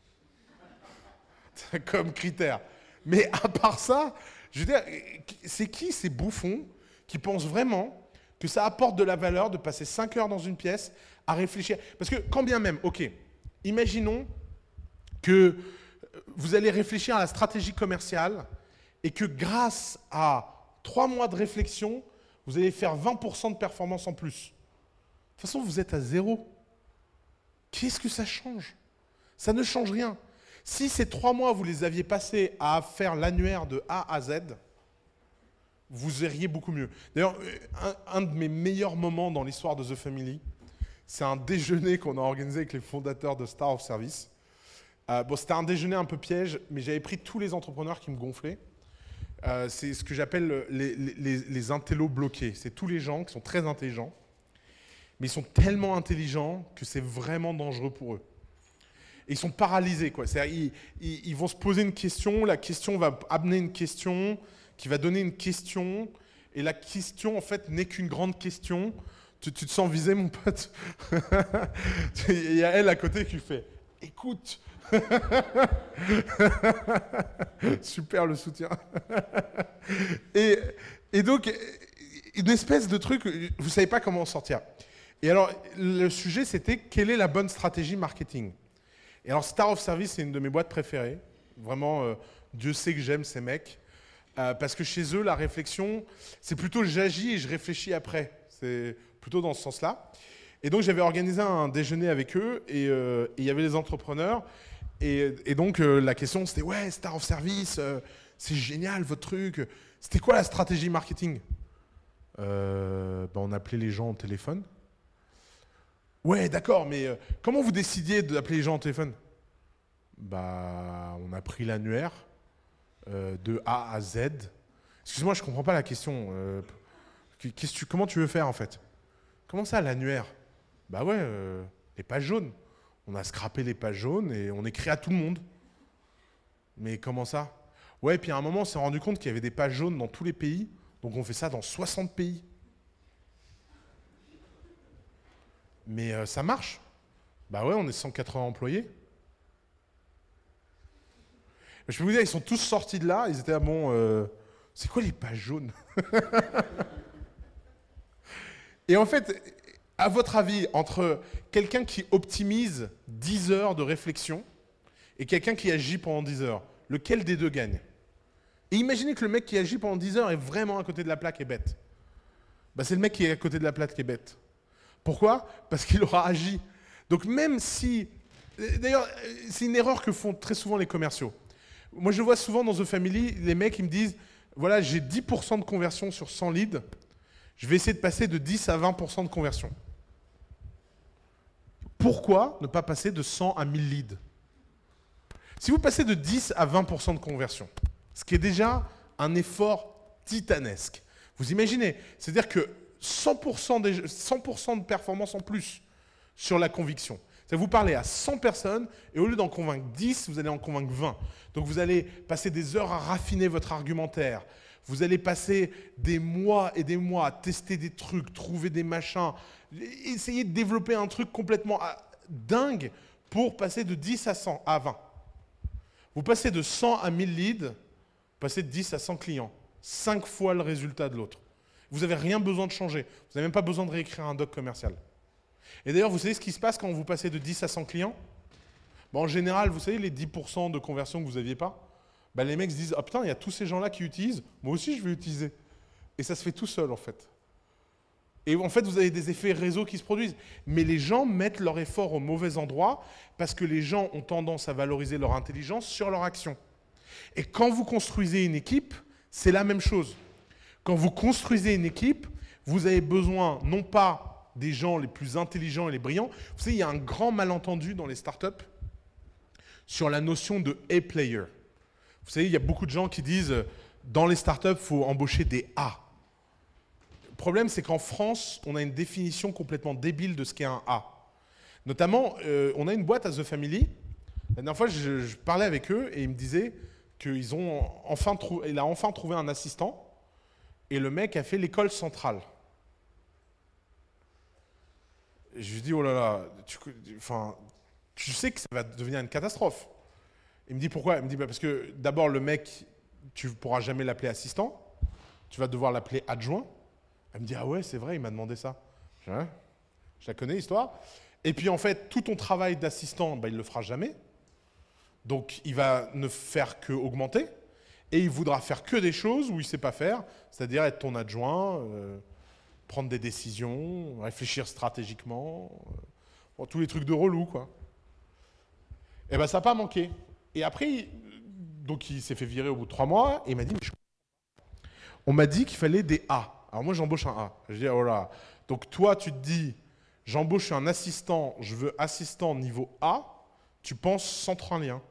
Comme critère. Mais à part ça, je veux dire, c'est qui ces bouffons qui pensent vraiment que ça apporte de la valeur de passer 5 heures dans une pièce à réfléchir? Parce que quand bien même, ok, imaginons que vous allez réfléchir à la stratégie commerciale et que grâce à 3 mois de réflexion, vous allez faire 20% de performance en plus. De toute façon, vous êtes à 0. Qu'est-ce que ça change? Ça ne change rien. Si ces 3 mois, vous les aviez passés à faire l'annuaire de A à Z, vous iriez beaucoup mieux. D'ailleurs, un de mes meilleurs moments dans l'histoire de The Family, c'est un déjeuner qu'on a organisé avec les fondateurs de Star of Service. Bon, c'était un déjeuner un peu piège, mais j'avais pris tous les entrepreneurs qui me gonflaient. C'est ce que j'appelle les intellos bloqués. C'est tous les gens qui sont très intelligents, mais ils sont tellement intelligents que c'est vraiment dangereux pour eux. Et ils sont paralysés, quoi. Ils vont se poser une question, la question va amener une question, qui va donner une question, et la question, en fait, n'est qu'une grande question. Tu te sens visé, mon pote? Il y a elle à côté qui fait « Écoute !» Super le soutien. et donc, une espèce de truc, vous ne savez pas comment en sortir. Et alors, le sujet, c'était quelle est la bonne stratégie marketing? Et alors, Star of Service, c'est une de mes boîtes préférées. Vraiment, Dieu sait que j'aime ces mecs. Parce que chez eux, la réflexion, c'est plutôt j'agis et je réfléchis après. C'est plutôt dans ce sens-là. Et donc, j'avais organisé un déjeuner avec eux et il y avait les entrepreneurs. Et donc, la question, c'était « Ouais, Star of Service, c'est génial, votre truc. C'était quoi la stratégie marketing ?» On appelait les gens au téléphone. « Ouais, d'accord, mais comment vous décidiez d'appeler les gens au téléphone ?» On a pris l'annuaire de A à Z. Excuse-moi, je ne comprends pas la question. Comment tu veux faire, en fait? Comment ça, l'annuaire? Bah ouais, les pages jaunes. On a scrappé les pages jaunes et on écrit à tout le monde. Mais comment ça? Ouais, puis à un moment, on s'est rendu compte qu'il y avait des pages jaunes dans tous les pays. Donc on fait ça dans 60 pays. Mais ça marche. Bah ouais, on est 180 employés. Je peux vous dire, ils sont tous sortis de là. Ils étaient c'est quoi les pages jaunes? Et en fait, à votre avis, entre quelqu'un qui optimise 10 heures de réflexion et quelqu'un qui agit pendant 10 heures, lequel des deux gagne? Et imaginez que le mec qui agit pendant 10 heures est vraiment à côté de la plaque et bête. C'est le mec qui est à côté de la plaque qui est bête. Pourquoi? Parce qu'il aura agi. Donc même si... D'ailleurs, c'est une erreur que font très souvent les commerciaux. Moi, je vois souvent dans The Family, les mecs, ils me disent « voilà, j'ai 10% de conversion sur 100 leads. Je vais essayer de passer de 10 à 20% de conversion. Pourquoi ne pas passer de 100 à 1000 leads? Si vous passez de 10 à 20% de conversion, ce qui est déjà un effort titanesque, vous imaginez, c'est-à-dire que 100% de performance en plus sur la conviction. Vous parlez à 100 personnes et au lieu d'en convaincre 10, vous allez en convaincre 20. Donc vous allez passer des heures à raffiner votre argumentaire. Vous allez passer des mois et des mois à tester des trucs, trouver des machins, essayer de développer un truc complètement dingue pour passer de 10 à 100 à 20. Vous passez de 100 à 1000 leads, vous passez de 10 à 100 clients. 5 fois le résultat de l'autre. Vous n'avez rien besoin de changer. Vous n'avez même pas besoin de réécrire un doc commercial. Et d'ailleurs, vous savez ce qui se passe quand vous passez de 10 à 100 clients? En général, vous savez, les 10% de conversion que vous n'aviez pas, les mecs se disent « Ah putain, il y a tous ces gens-là qui utilisent, moi aussi je vais utiliser. » Et ça se fait tout seul en fait. Et en fait, vous avez des effets réseau qui se produisent. Mais les gens mettent leur effort au mauvais endroit parce que les gens ont tendance à valoriser leur intelligence sur leur action. Et quand vous construisez une équipe, c'est la même chose. Quand vous construisez une équipe, vous avez besoin non pas des gens les plus intelligents et les brillants. Vous savez, il y a un grand malentendu dans les startups sur la notion de A-player. Vous savez, il y a beaucoup de gens qui disent dans les startups, il faut embaucher des A. Le problème, c'est qu'en France, on a une définition complètement débile de ce qu'est un A. Notamment, on a une boîte à The Family. La dernière fois, je parlais avec eux et ils me disaient qu'il a enfin trouvé un assistant et le mec a fait l'école centrale. Et je lui dis, oh là là, tu sais que ça va devenir une catastrophe. Il me dit pourquoi? Il me dit parce que d'abord le mec, tu ne pourras jamais l'appeler assistant, tu vas devoir l'appeler adjoint. Elle me dit ah ouais c'est vrai, il m'a demandé ça. Je la connais l'histoire. Et puis en fait tout ton travail d'assistant, il ne le fera jamais. Donc il va ne faire que augmenter et il voudra faire que des choses où il ne sait pas faire, c'est-à-dire être ton adjoint, prendre des décisions, réfléchir stratégiquement, tous les trucs de relou quoi. Et ça n'a pas manqué. Et après, donc il s'est fait virer au bout de 3 mois et il m'a dit on m'a dit qu'il fallait des A. Alors moi j'embauche un A. Je dis oh là. Donc toi tu te dis j'embauche un assistant, je veux assistant niveau A, tu penses centre un lien.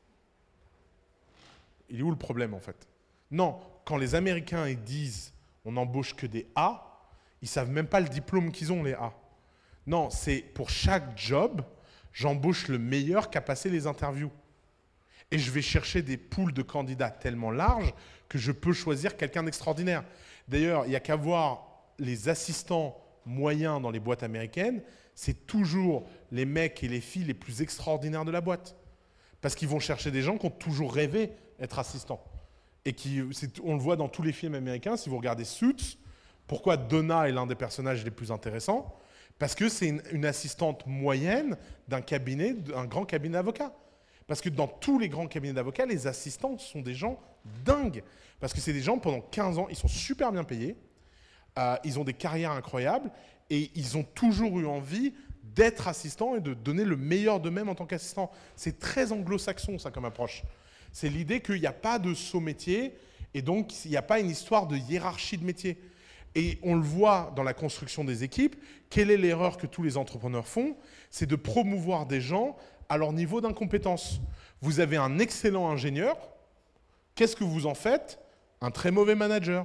Il est où le problème en fait? Non, quand les Américains ils disent on n'embauche que des A, ils ne savent même pas le diplôme qu'ils ont les A. Non, c'est pour chaque job, j'embauche le meilleur qui a passé les interviews. Et je vais chercher des pools de candidats tellement larges que je peux choisir quelqu'un d'extraordinaire. D'ailleurs, il n'y a qu'à voir les assistants moyens dans les boîtes américaines, c'est toujours les mecs et les filles les plus extraordinaires de la boîte. Parce qu'ils vont chercher des gens qui ont toujours rêvé d'être assistants. Et on le voit dans tous les films américains, si vous regardez Suits, pourquoi Donna est l'un des personnages les plus intéressants? Parce que c'est une assistante moyenne d'un grand cabinet d'avocats. Parce que dans tous les grands cabinets d'avocats, les assistants sont des gens dingues. Parce que c'est des gens, pendant 15 ans, ils sont super bien payés, ils ont des carrières incroyables et ils ont toujours eu envie d'être assistants et de donner le meilleur d'eux-mêmes en tant qu'assistants. C'est très anglo-saxon, ça, comme approche. C'est l'idée qu'il n'y a pas de saut métier et donc il n'y a pas une histoire de hiérarchie de métier. Et on le voit dans la construction des équipes, quelle est l'erreur que tous les entrepreneurs font? C'est de promouvoir des gens à leur niveau d'incompétence. Vous avez un excellent ingénieur, qu'est-ce que vous en faites? Un très mauvais manager.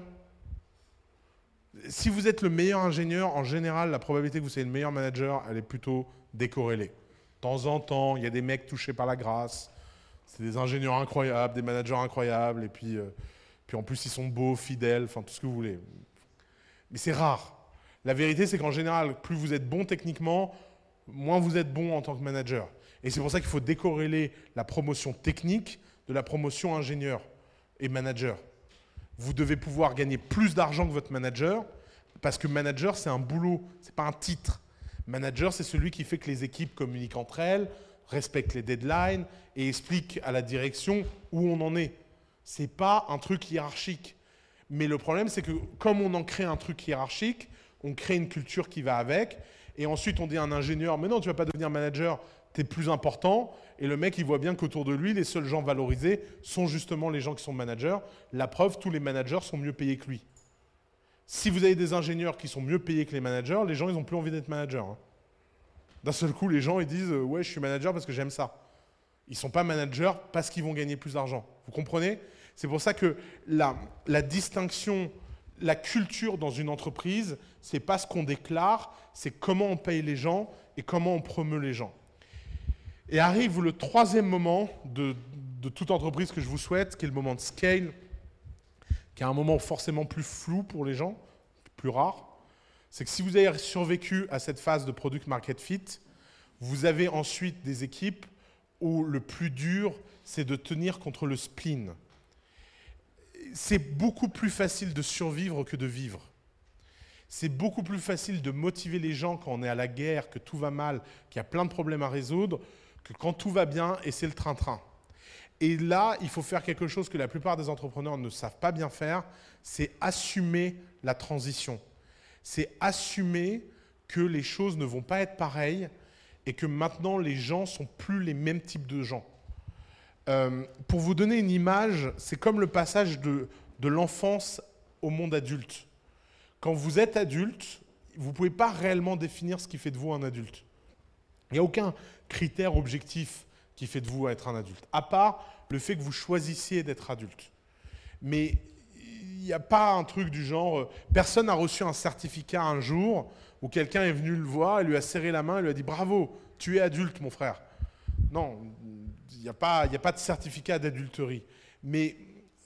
Si vous êtes le meilleur ingénieur, en général, la probabilité que vous soyez le meilleur manager, elle est plutôt décorrélée. De temps en temps, il y a des mecs touchés par la grâce, c'est des ingénieurs incroyables, des managers incroyables, et puis en plus ils sont beaux, fidèles, enfin tout ce que vous voulez. Mais c'est rare. La vérité, c'est qu'en général, plus vous êtes bon techniquement, moins vous êtes bon en tant que manager. Et c'est pour ça qu'il faut décorréler la promotion technique de la promotion ingénieur et manager. Vous devez pouvoir gagner plus d'argent que votre manager, parce que manager, c'est un boulot, ce n'est pas un titre. Manager, c'est celui qui fait que les équipes communiquent entre elles, respectent les deadlines et expliquent à la direction où on en est. Ce n'est pas un truc hiérarchique. Mais le problème, c'est que comme on en crée un truc hiérarchique, on crée une culture qui va avec, et ensuite on dit à un ingénieur « Mais non, tu ne vas pas devenir manager, tu es plus important, et le mec, il voit bien qu'autour de lui, les seuls gens valorisés sont justement les gens qui sont managers. La preuve, tous les managers sont mieux payés que lui. Si vous avez des ingénieurs qui sont mieux payés que les managers, les gens, ils n'ont plus envie d'être managers. Hein. D'un seul coup, les gens, ils disent « Ouais, je suis manager parce que j'aime ça ». Ils ne sont pas managers parce qu'ils vont gagner plus d'argent. Vous comprenez? C'est pour ça que la distinction, la culture dans une entreprise, ce n'est pas ce qu'on déclare, c'est comment on paye les gens et comment on promeut les gens. Et arrive le troisième moment de toute entreprise que je vous souhaite, qui est le moment de scale, qui est un moment forcément plus flou pour les gens, plus rare. C'est que si vous avez survécu à cette phase de product market fit, vous avez ensuite des équipes où le plus dur, c'est de tenir contre le spleen. C'est beaucoup plus facile de survivre que de vivre. C'est beaucoup plus facile de motiver les gens quand on est à la guerre, que tout va mal, qu'il y a plein de problèmes à résoudre, que quand tout va bien et c'est le train-train. Et là, il faut faire quelque chose que la plupart des entrepreneurs ne savent pas bien faire, c'est assumer la transition. C'est assumer que les choses ne vont pas être pareilles et que maintenant, les gens ne sont plus les mêmes types de gens. Pour vous donner une image, c'est comme le passage de l'enfance au monde adulte. Quand vous êtes adulte, vous ne pouvez pas réellement définir ce qui fait de vous un adulte. Il n'y a aucun critère objectif qui fait de vous être un adulte, à part le fait que vous choisissiez d'être adulte. Mais il n'y a pas un truc du genre, personne n'a reçu un certificat un jour où quelqu'un est venu le voir et lui a serré la main et lui a dit « Bravo, tu es adulte, mon frère ». Non, il n'y a pas de certificat d'adulterie. Mais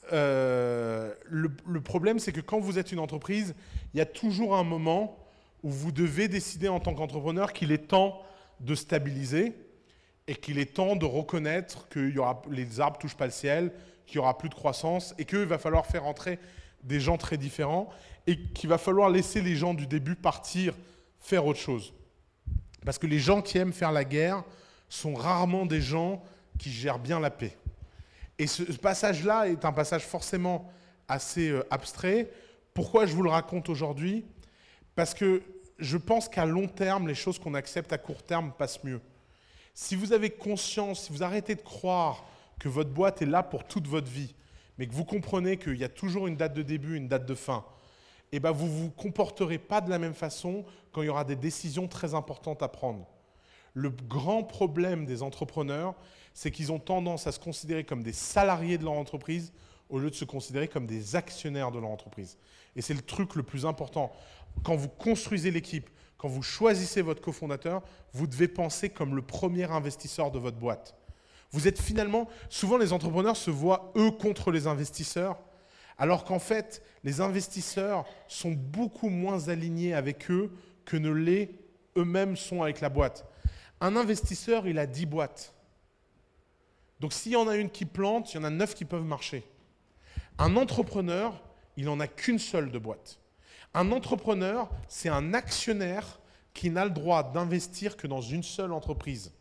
le problème, c'est que quand vous êtes une entreprise, il y a toujours un moment où vous devez décider en tant qu'entrepreneur qu'il est temps de stabiliser et qu'il est temps de reconnaître que les arbres ne touchent pas le ciel, qu'il n'y aura plus de croissance et qu'il va falloir faire entrer des gens très différents et qu'il va falloir laisser les gens du début partir faire autre chose. Parce que les gens qui aiment faire la guerre sont rarement des gens qui gèrent bien la paix. Et ce passage-là est un passage forcément assez abstrait. Pourquoi je vous le raconte aujourd'hui? Parce que je pense qu'à long terme, les choses qu'on accepte à court terme passent mieux. Si vous avez conscience, si vous arrêtez de croire que votre boîte est là pour toute votre vie, mais que vous comprenez qu'il y a toujours une date de début, une date de fin, eh ben vous ne vous comporterez pas de la même façon quand il y aura des décisions très importantes à prendre. Le grand problème des entrepreneurs, c'est qu'ils ont tendance à se considérer comme des salariés de leur entreprise au lieu de se considérer comme des actionnaires de leur entreprise. Et c'est le truc le plus important. Quand vous construisez l'équipe, quand vous choisissez votre cofondateur, vous devez penser comme le premier investisseur de votre boîte. Vous êtes finalement, souvent les entrepreneurs se voient eux contre les investisseurs, alors qu'en fait, les investisseurs sont beaucoup moins alignés avec eux que ne les eux-mêmes sont avec la boîte. Un investisseur, il a 10 boîtes. Donc s'il y en a une qui plante, il y en a 9 qui peuvent marcher. Un entrepreneur, il n'en a qu'une seule de boîte. Un entrepreneur, c'est un actionnaire qui n'a le droit d'investir que dans une seule entreprise.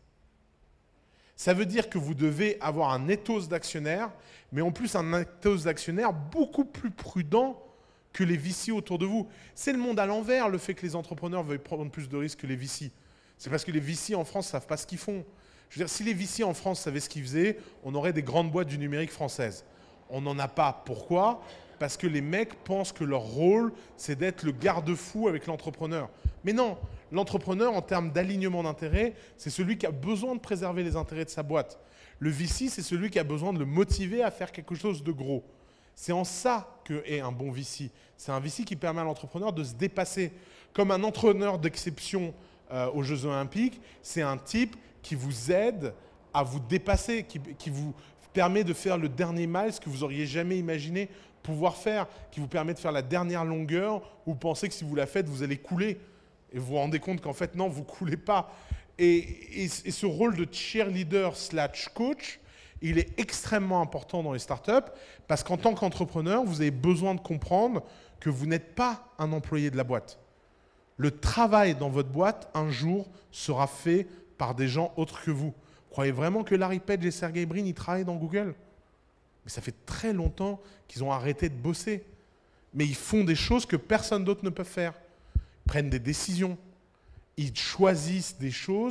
Ça veut dire que vous devez avoir un ethos d'actionnaire, mais en plus un ethos d'actionnaire beaucoup plus prudent que les VC autour de vous. C'est le monde à l'envers, le fait que les entrepreneurs veuillent prendre plus de risques que les VC. C'est parce que les VC en France ne savent pas ce qu'ils font. Je veux dire, si les VC en France savaient ce qu'ils faisaient, on aurait des grandes boîtes du numérique françaises. On n'en a pas. Pourquoi? Parce que les mecs pensent que leur rôle, c'est d'être le garde-fou avec l'entrepreneur. Mais non, l'entrepreneur, en termes d'alignement d'intérêts, c'est celui qui a besoin de préserver les intérêts de sa boîte. Le VC, c'est celui qui a besoin de le motiver à faire quelque chose de gros. C'est en ça qu'est un bon VC. C'est un VC qui permet à l'entrepreneur de se dépasser. Comme un entraîneur d'exception aux Jeux Olympiques, c'est un type qui vous aide à vous dépasser, qui vous permet de faire le dernier mile, ce que vous n'auriez jamais imaginé pouvoir faire, qui vous permet de faire la dernière longueur où vous pensez que si vous la faites, vous allez couler. Et vous vous rendez compte qu'en fait, non, vous ne coulez pas. Et ce rôle de cheerleader / coach, il est extrêmement important dans les startups parce qu'en tant qu'entrepreneur, vous avez besoin de comprendre que vous n'êtes pas un employé de la boîte. Le travail dans votre boîte, un jour, sera fait par des gens autres que vous. Vous croyez vraiment que Larry Page et Sergey Brin, ils travaillent dans Google? Mais ça fait très longtemps qu'ils ont arrêté de bosser. Mais ils font des choses que personne d'autre ne peut faire. Ils prennent des décisions. Ils choisissent des choses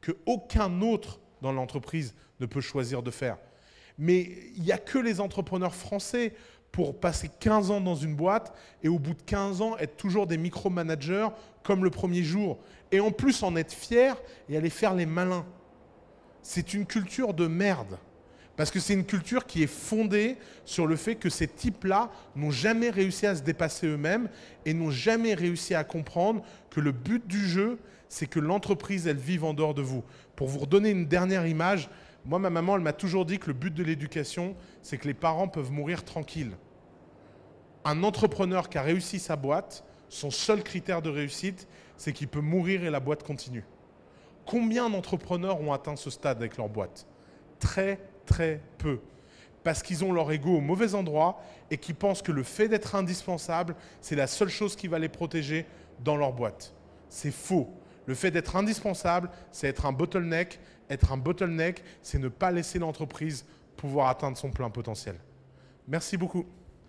qu'aucun autre dans l'entreprise ne peut choisir de faire. Mais il n'y a que les entrepreneurs français pour passer 15 ans dans une boîte et au bout de 15 ans être toujours des micro-managers comme le premier jour. Et en plus en être fiers et aller faire les malins. C'est une culture de merde. Parce que c'est une culture qui est fondée sur le fait que ces types-là n'ont jamais réussi à se dépasser eux-mêmes et n'ont jamais réussi à comprendre que le but du jeu, c'est que l'entreprise, elle vive en dehors de vous. Pour vous redonner une dernière image, moi, ma maman, elle m'a toujours dit que le but de l'éducation, c'est que les parents peuvent mourir tranquilles. Un entrepreneur qui a réussi sa boîte, son seul critère de réussite, c'est qu'il peut mourir et la boîte continue. Combien d'entrepreneurs ont atteint ce stade avec leur boîte? Très, très peu. Parce qu'ils ont leur ego au mauvais endroit et qu'ils pensent que le fait d'être indispensable, c'est la seule chose qui va les protéger dans leur boîte. C'est faux. Le fait d'être indispensable, c'est être un bottleneck. Être un bottleneck, c'est ne pas laisser l'entreprise pouvoir atteindre son plein potentiel. Merci beaucoup.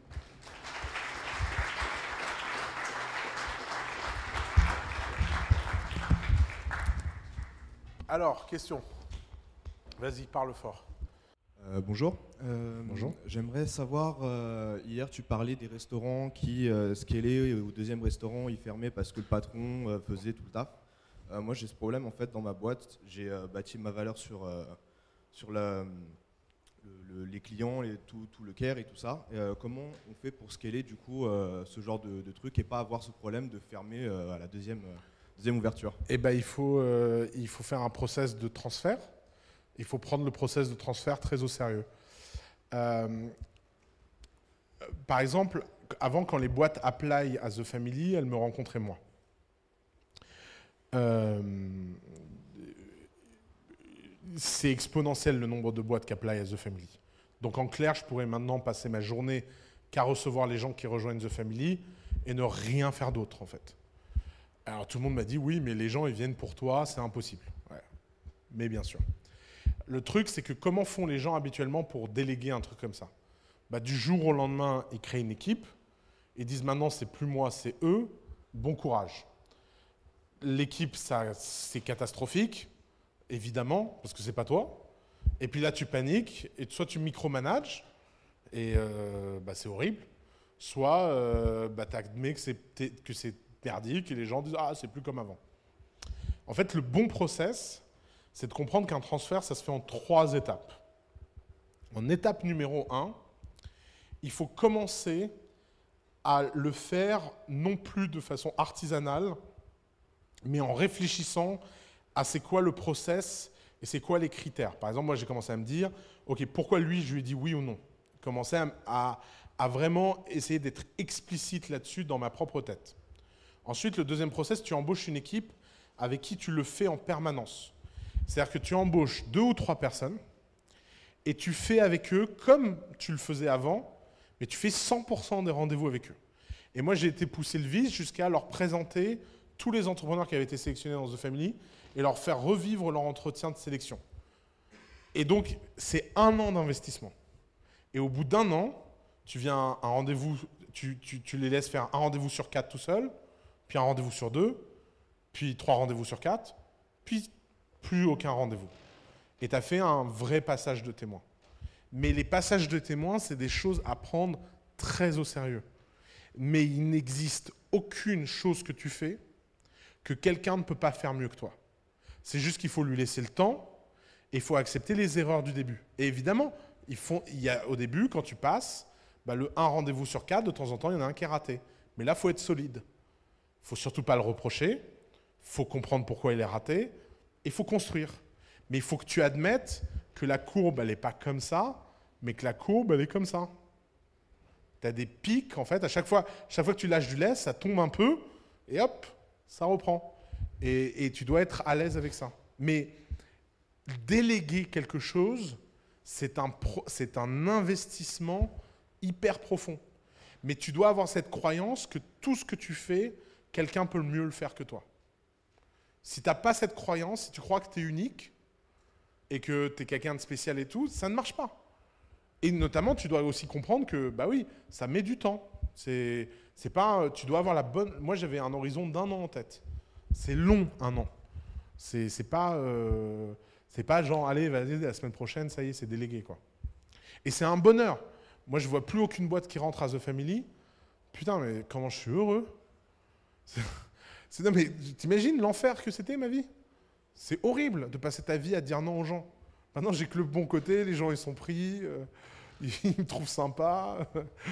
Alors, question. Vas-y, parle fort. Bonjour. Bonjour. J'aimerais savoir, hier tu parlais des restaurants qui scalaient au deuxième restaurant, ils fermaient parce que le patron faisait tout le taf. Moi j'ai ce problème en fait dans ma boîte, j'ai bâti ma valeur sur les clients, tout le care et tout ça. Comment on fait pour scaler du coup ce genre de truc et pas avoir ce problème de fermer à la deuxième ouverture? Eh ben, il faut faire un process de transfert. Il faut prendre le process de transfert très au sérieux. Par exemple, avant, quand les boîtes apply à The Family, elles me rencontraient moi. C'est exponentiel le nombre de boîtes qui apply à The Family. Donc en clair, je pourrais maintenant passer ma journée qu'à recevoir les gens qui rejoignent The Family et ne rien faire d'autre en fait. Alors tout le monde m'a dit oui, mais les gens ils viennent pour toi, c'est impossible. Ouais. Mais bien sûr. Le truc, c'est que comment font les gens habituellement pour déléguer un truc comme ça? Bah, du jour au lendemain, ils créent une équipe, ils disent maintenant c'est plus moi, c'est eux, bon courage. L'équipe, c'est catastrophique, évidemment, parce que c'est pas toi. Et puis là, tu paniques, et soit tu micromanages, et bah, c'est horrible, soit bah, tu admets que c'est merdique, et les gens disent « Ah, c'est plus comme avant ». En fait, le bon process, c'est de comprendre qu'un transfert, ça se fait en 3 étapes. En étape numéro 1, il faut commencer à le faire non plus de façon artisanale, mais en réfléchissant à c'est quoi le process et c'est quoi les critères. Par exemple, moi, j'ai commencé à me dire, OK, pourquoi lui, je lui ai dit oui ou non? Commencer à vraiment essayer d'être explicite là-dessus dans ma propre tête. Ensuite, le deuxième process, tu embauches une équipe avec qui tu le fais en permanence. C'est-à-dire que tu embauches 2 ou 3 personnes et tu fais avec eux comme tu le faisais avant, mais tu fais 100% des rendez-vous avec eux. Et moi, j'ai été pousser le vice jusqu'à leur présenter tous les entrepreneurs qui avaient été sélectionnés dans The Family et leur faire revivre leur entretien de sélection. Et donc, c'est 1 an d'investissement. Et au bout d'1 an, tu viens à un rendez-vous, tu les laisses faire un rendez-vous sur 4 tout seul, puis un rendez-vous sur 2, puis 3 rendez-vous sur 4, puis plus aucun rendez-vous. Et tu as fait un vrai passage de témoin. Mais les passages de témoins, c'est des choses à prendre très au sérieux. Mais il n'existe aucune chose que tu fais que quelqu'un ne peut pas faire mieux que toi. C'est juste qu'il faut lui laisser le temps et il faut accepter les erreurs du début. Et évidemment, au début, quand tu passes, bah, le 1 rendez-vous sur 4, de temps en temps, il y en a un qui est raté. Mais là, il faut être solide. Il ne faut surtout pas le reprocher. Il faut comprendre pourquoi il est raté. Il faut construire. Mais il faut que tu admettes que la courbe, elle n'est pas comme ça, mais que la courbe, elle est comme ça. Tu as des pics, en fait. À chaque fois que tu lâches du lait, ça tombe un peu, et hop, ça reprend. Et tu dois être à l'aise avec ça. Mais déléguer quelque chose, c'est un investissement hyper profond. Mais tu dois avoir cette croyance que tout ce que tu fais, quelqu'un peut mieux le faire que toi. Si tu n'as pas cette croyance, si tu crois que tu es unique et que tu es quelqu'un de spécial et tout, ça ne marche pas. Et notamment, tu dois aussi comprendre que, bah oui, ça met du temps. C'est pas, tu dois avoir la bonne... Moi, j'avais un horizon d'1 an en tête. C'est long, 1 an. C'est pas genre, allez, vas-y, la semaine prochaine, ça y est, c'est délégué, quoi. Et c'est un bonheur. Moi, je vois plus aucune boîte qui rentre à The Family. Putain, mais comment je suis heureux. Non, mais t'imagines l'enfer que c'était, ma vie? C'est horrible de passer ta vie à dire non aux gens. Maintenant, j'ai que le bon côté, les gens, ils sont pris, ils me trouvent sympa.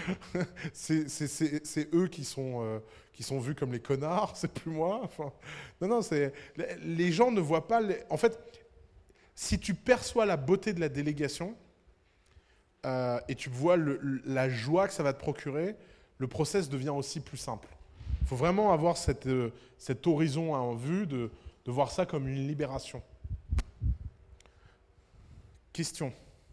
C'est eux qui sont vus comme les connards, c'est plus moi. Enfin, non, les gens ne voient pas... En fait, si tu perçois la beauté de la délégation et tu vois la joie que ça va te procurer, le process devient aussi plus simple. Il faut vraiment avoir cet horizon en vue de voir ça comme une libération. Question.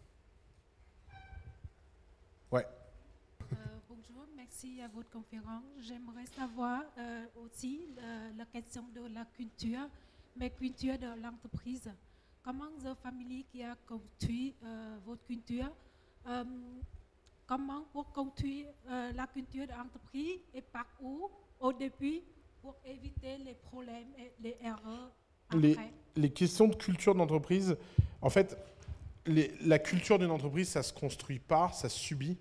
Ouais. Bonjour, merci à votre conférence. J'aimerais savoir aussi la question de la culture, mais culture de l'entreprise. Comment The Family qui a construit votre culture, comment pour construire la culture de l'entreprise et par où au début pour éviter les problèmes et les erreurs après. Les questions de culture d'entreprise, en fait, la culture d'une entreprise, ça ne se construit pas, ça se subit.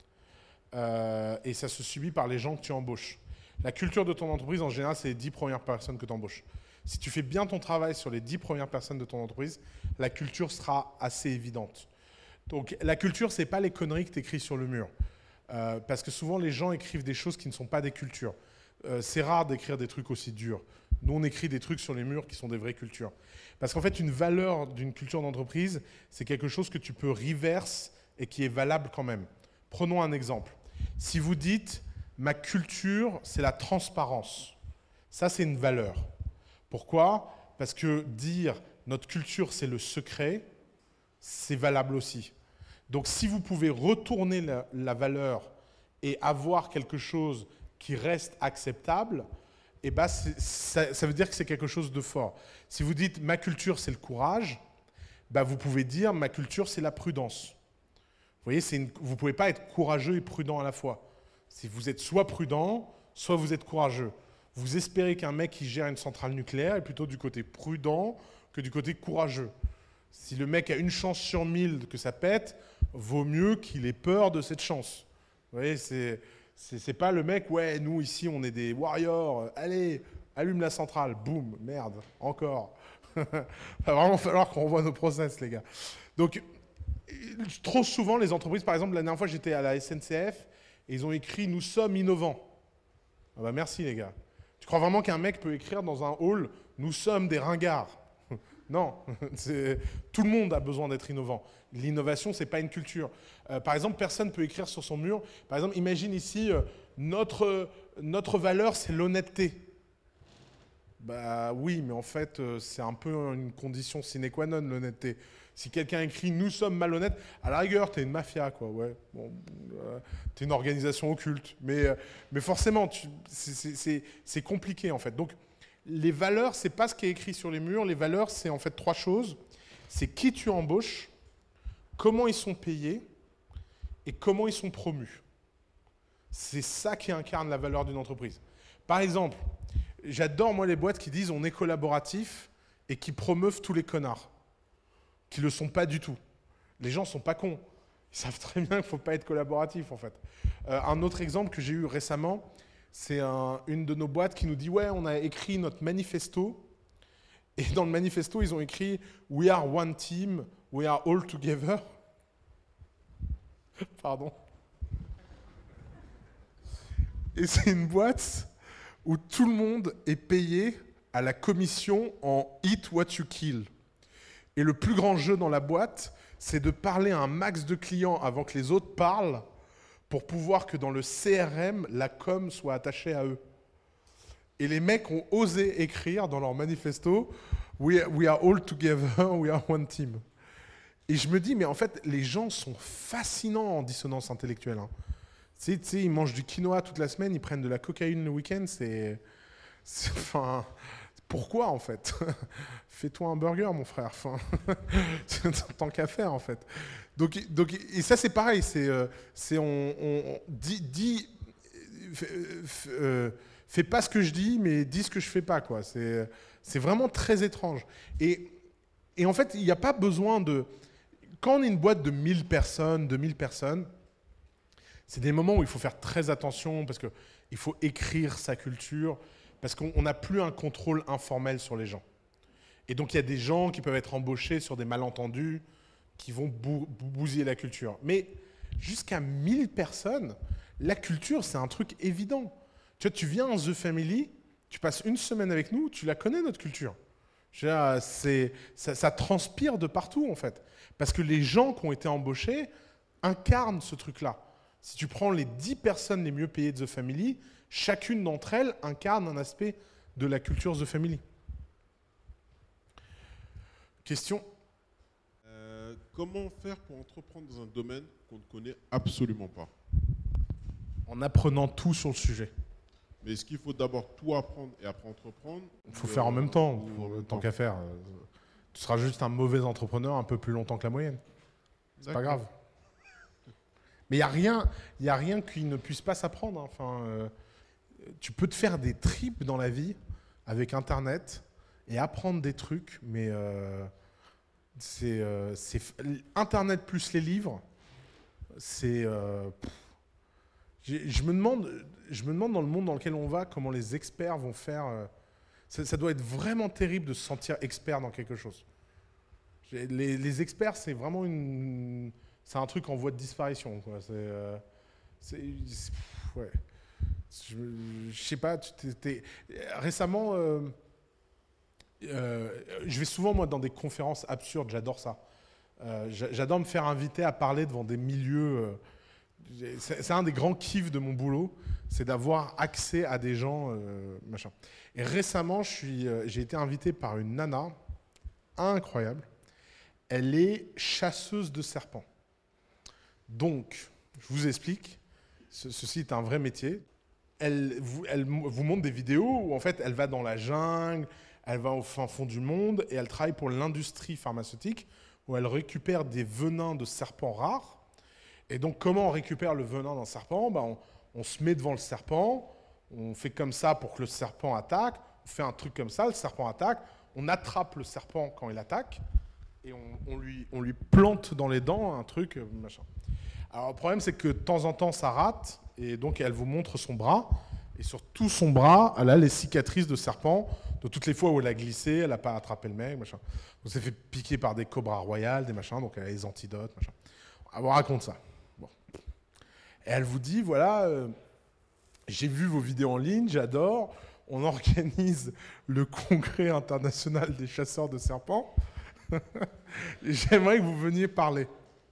Et ça se subit par les gens que tu embauches. La culture de ton entreprise, en général, c'est les 10 premières personnes que tu embauches. Si tu fais bien ton travail sur les 10 premières personnes de ton entreprise, la culture sera assez évidente. Donc la culture, ce n'est pas les conneries que tu écris sur le mur. Parce que souvent, les gens écrivent des choses qui ne sont pas des cultures. C'est rare d'écrire des trucs aussi durs. Nous, on écrit des trucs sur les murs qui sont des vraies cultures. Parce qu'en fait, une valeur d'une culture d'entreprise, c'est quelque chose que tu peux reverse et qui est valable quand même. Prenons un exemple. Si vous dites « ma culture, c'est la transparence », ça, c'est une valeur. Pourquoi? Parce que dire « notre culture, c'est le secret », c'est valable aussi. Donc, si vous pouvez retourner la valeur et avoir quelque chose qui reste acceptable, eh ben ça veut dire que c'est quelque chose de fort. Si vous dites « ma culture, c'est le courage », ben vous pouvez dire « ma culture, c'est la prudence ». Vous voyez, vous ne pouvez pas être courageux et prudent à la fois. Si vous êtes soit prudent, soit vous êtes courageux. Vous espérez qu'un mec qui gère une centrale nucléaire est plutôt du côté prudent que du côté courageux. Si le mec a une chance sur 1000 que ça pète, vaut mieux qu'il ait peur de cette chance. Vous voyez, c'est pas le mec, ouais, nous ici on est des warriors, allez, allume la centrale, boum, merde, encore. Il va vraiment falloir qu'on revoie nos process, les gars. Donc, trop souvent, les entreprises, par exemple, la dernière fois j'étais à la SNCF et ils ont écrit « Nous sommes innovants ». Ah bah merci les gars. Tu crois vraiment qu'un mec peut écrire dans un hall « Nous sommes des ringards » Non, tout le monde a besoin d'être innovant. L'innovation, ce n'est pas une culture. Par exemple, personne ne peut écrire sur son mur. Par exemple, imagine ici, notre valeur, c'est l'honnêteté. Bah oui, mais en fait, c'est un peu une condition sine qua non, l'honnêteté. Si quelqu'un écrit « Nous sommes malhonnêtes », à la rigueur, t'es une mafia, quoi. Ouais. Bon, t'es une organisation occulte. Mais forcément, c'est compliqué, en fait. Donc, les valeurs, c'est pas ce qui est écrit sur les murs. Les valeurs, c'est en fait 3 choses. C'est qui tu embauches, comment ils sont payés et comment ils sont promus. C'est ça qui incarne la valeur d'une entreprise. Par exemple, j'adore, moi, les boîtes qui disent « on est collaboratif » et qui promeuvent tous les connards, qui ne le sont pas du tout. Les gens ne sont pas cons. Ils savent très bien qu'il ne faut pas être collaboratif, en fait. Un autre exemple que j'ai eu récemment, c'est une de nos boîtes qui nous dit « ouais, on a écrit notre manifesto ». Et dans le manifesto, ils ont écrit « We are one team, we are all together ». Pardon. Et c'est une boîte où tout le monde est payé à la commission en « eat what you kill ». Et le plus grand jeu dans la boîte, c'est de parler à un max de clients avant que les autres parlent pour pouvoir que dans le CRM, la com soit attachée à eux. Et les mecs ont osé écrire dans leur manifesto « We are all together, we are one team ». Et je me dis, mais en fait, les gens sont fascinants en dissonance intellectuelle. Hein. Tu sais, ils mangent du quinoa toute la semaine, ils prennent de la cocaïne le week-end, enfin, pourquoi en fait? Fais-toi un burger, mon frère. Enfin, tant qu'à faire en fait. Donc, et ça c'est pareil, on dit, fais pas ce que je dis, mais dis ce que je fais pas quoi. C'est vraiment très étrange. Et en fait, il n'y a pas besoin de... Quand on est une boîte de 1000 personnes, 2000 personnes, c'est des moments où il faut faire très attention parce qu'il faut écrire sa culture, parce qu'on n'a plus un contrôle informel sur les gens. Et donc, il y a des gens qui peuvent être embauchés sur des malentendus qui vont bousiller la culture. Mais jusqu'à 1000 personnes, la culture, c'est un truc évident. Tu vois, tu viens en The Family, tu passes une semaine avec nous, tu la connais, notre culture. Je veux dire, ça transpire de partout, en fait. Parce que les gens qui ont été embauchés incarnent ce truc-là. Si tu prends les 10 personnes les mieux payées de The Family, chacune d'entre elles incarne un aspect de la culture The Family. Question ? Comment faire pour entreprendre dans un domaine qu'on ne connaît absolument pas? En apprenant tout sur le sujet. Mais est-ce qu'il faut d'abord tout apprendre et après entreprendre? Il faut faire en même temps, tant qu'à faire. Tu seras juste un mauvais entrepreneur un peu plus longtemps que la moyenne. C'est pas grave. Mais il n'y a rien qui ne puisse pas s'apprendre. Hein. Enfin, tu peux te faire des trips dans la vie avec Internet et apprendre des trucs, mais c'est Internet plus les livres, c'est... je me demande dans le monde dans lequel on va, comment les experts vont faire... ça doit être vraiment terrible de se sentir expert dans quelque chose. Les experts, c'est vraiment c'est un truc en voie de disparition, quoi. Ouais. Je sais pas, récemment, je vais souvent, moi, dans des conférences absurdes, j'adore ça. J'adore me faire inviter à parler devant des milieux... c'est un des grands kiffs de mon boulot, c'est d'avoir accès à des gens, machin. Et récemment, j'ai été invité par une nana incroyable. Elle est chasseuse de serpents. Donc, je vous explique, ceci est un vrai métier. Elle vous montre des vidéos où en fait elle va dans la jungle, elle va au fin fond du monde et elle travaille pour l'industrie pharmaceutique où elle récupère des venins de serpents rares. Et donc comment on récupère le venin d'un serpent? On se met devant le serpent, on fait comme ça pour que le serpent attaque, on fait un truc comme ça, le serpent attaque, on attrape le serpent quand il attaque et on lui plante dans les dents un truc, machin. Alors le problème c'est que de temps en temps ça rate et donc elle vous montre son bras et sur tout son bras elle a les cicatrices de serpent de toutes les fois où elle a glissé, elle n'a pas attrapé le mec, machin. On s'est fait piquer par des cobras royales, des machins, donc elle a les antidotes, machin. Elle vous raconte ça. Bon. Et elle vous dit, voilà, j'ai vu vos vidéos en ligne, j'adore, on organise le congrès international des chasseurs de serpents. J'aimerais que vous veniez parler.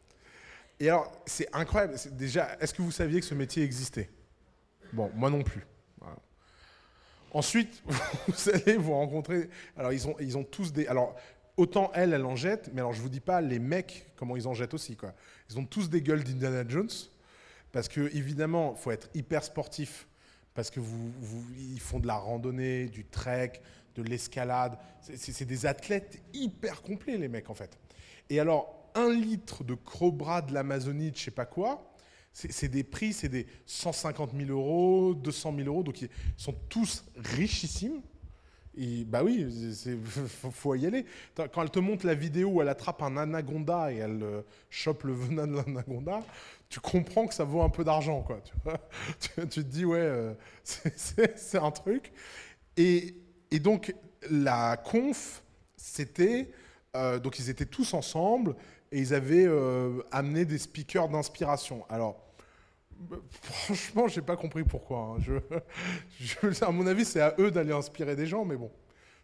Et alors, c'est incroyable. Déjà, est-ce que vous saviez que ce métier existait? Bon, moi non plus. Voilà. Ensuite, vous allez vous rencontrer... Alors, ils ont tous des... Alors, autant elle en jette, mais alors je vous dis pas les mecs comment ils en jettent aussi, quoi. Ils ont tous des gueules d'Indiana Jones, parce que évidemment, il faut être hyper sportif, parce que ils font de la randonnée, du trek, de l'escalade. C'est des athlètes hyper complets, les mecs, en fait. Et alors, 1 litre de Cobra de l'Amazonie, de je sais pas quoi, c'est des prix, c'est des 150 000 euros, 200 000 euros, donc ils sont tous richissimes. Et bah oui, faut y aller. Quand elle te montre la vidéo où elle attrape un anaconda et elle chope le venin de l'anaconda, tu comprends que ça vaut un peu d'argent, quoi. Tu te dis, ouais, c'est un truc. Et donc, la conf, c'était... donc, ils étaient tous ensemble et ils avaient amené des speakers d'inspiration. Alors, franchement, j'ai pas compris pourquoi. Hein. À mon avis, c'est à eux d'aller inspirer des gens, mais bon.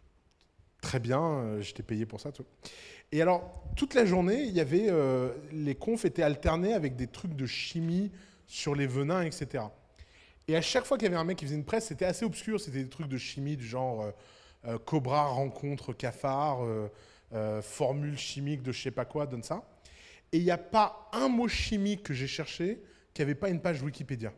Très bien, j'étais payé pour ça. Tout. Et alors, toute la journée, il y avait les confs étaient alternés avec des trucs de chimie sur les venins, etc. Et à chaque fois qu'il y avait un mec qui faisait une presse, c'était assez obscur. C'était des trucs de chimie du genre Cobra rencontre cafard, formule chimique de je sais pas quoi, donne ça. Et il n'y a pas un mot chimique que j'ai cherché qui n'avait pas une page Wikipédia.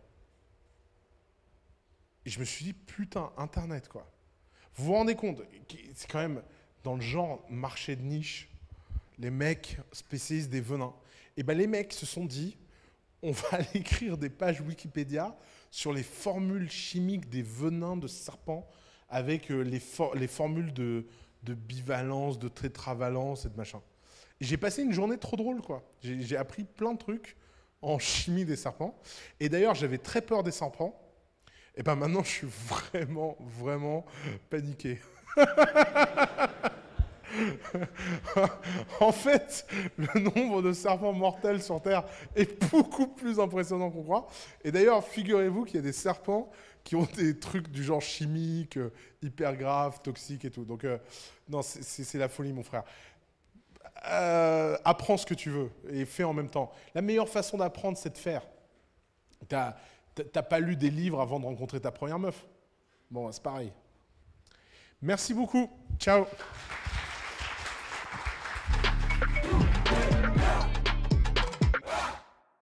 Et je me suis dit, putain, Internet, quoi. Vous vous rendez compte, c'est quand même dans le genre marché de niche, les mecs spécialistes des venins. Et ben les mecs se sont dit, on va aller écrire des pages Wikipédia sur les formules chimiques des venins de serpents. avec les formules de bivalence, de tétravalence et de machin. Et j'ai passé une journée trop drôle, quoi. J'ai appris plein de trucs en chimie des serpents. Et d'ailleurs, j'avais très peur des serpents. Et ben maintenant, je suis vraiment, vraiment paniqué. En fait, le nombre de serpents mortels sur Terre est beaucoup plus impressionnant qu'on croit. Et d'ailleurs, figurez-vous qu'il y a des serpents qui ont des trucs du genre chimique, hyper graves, toxiques et tout. Donc, non, c'est la folie, mon frère. Apprends ce que tu veux et fais en même temps. La meilleure façon d'apprendre, c'est de faire. T'as pas lu des livres avant de rencontrer ta première meuf. Bon, c'est pareil. Merci beaucoup. Ciao.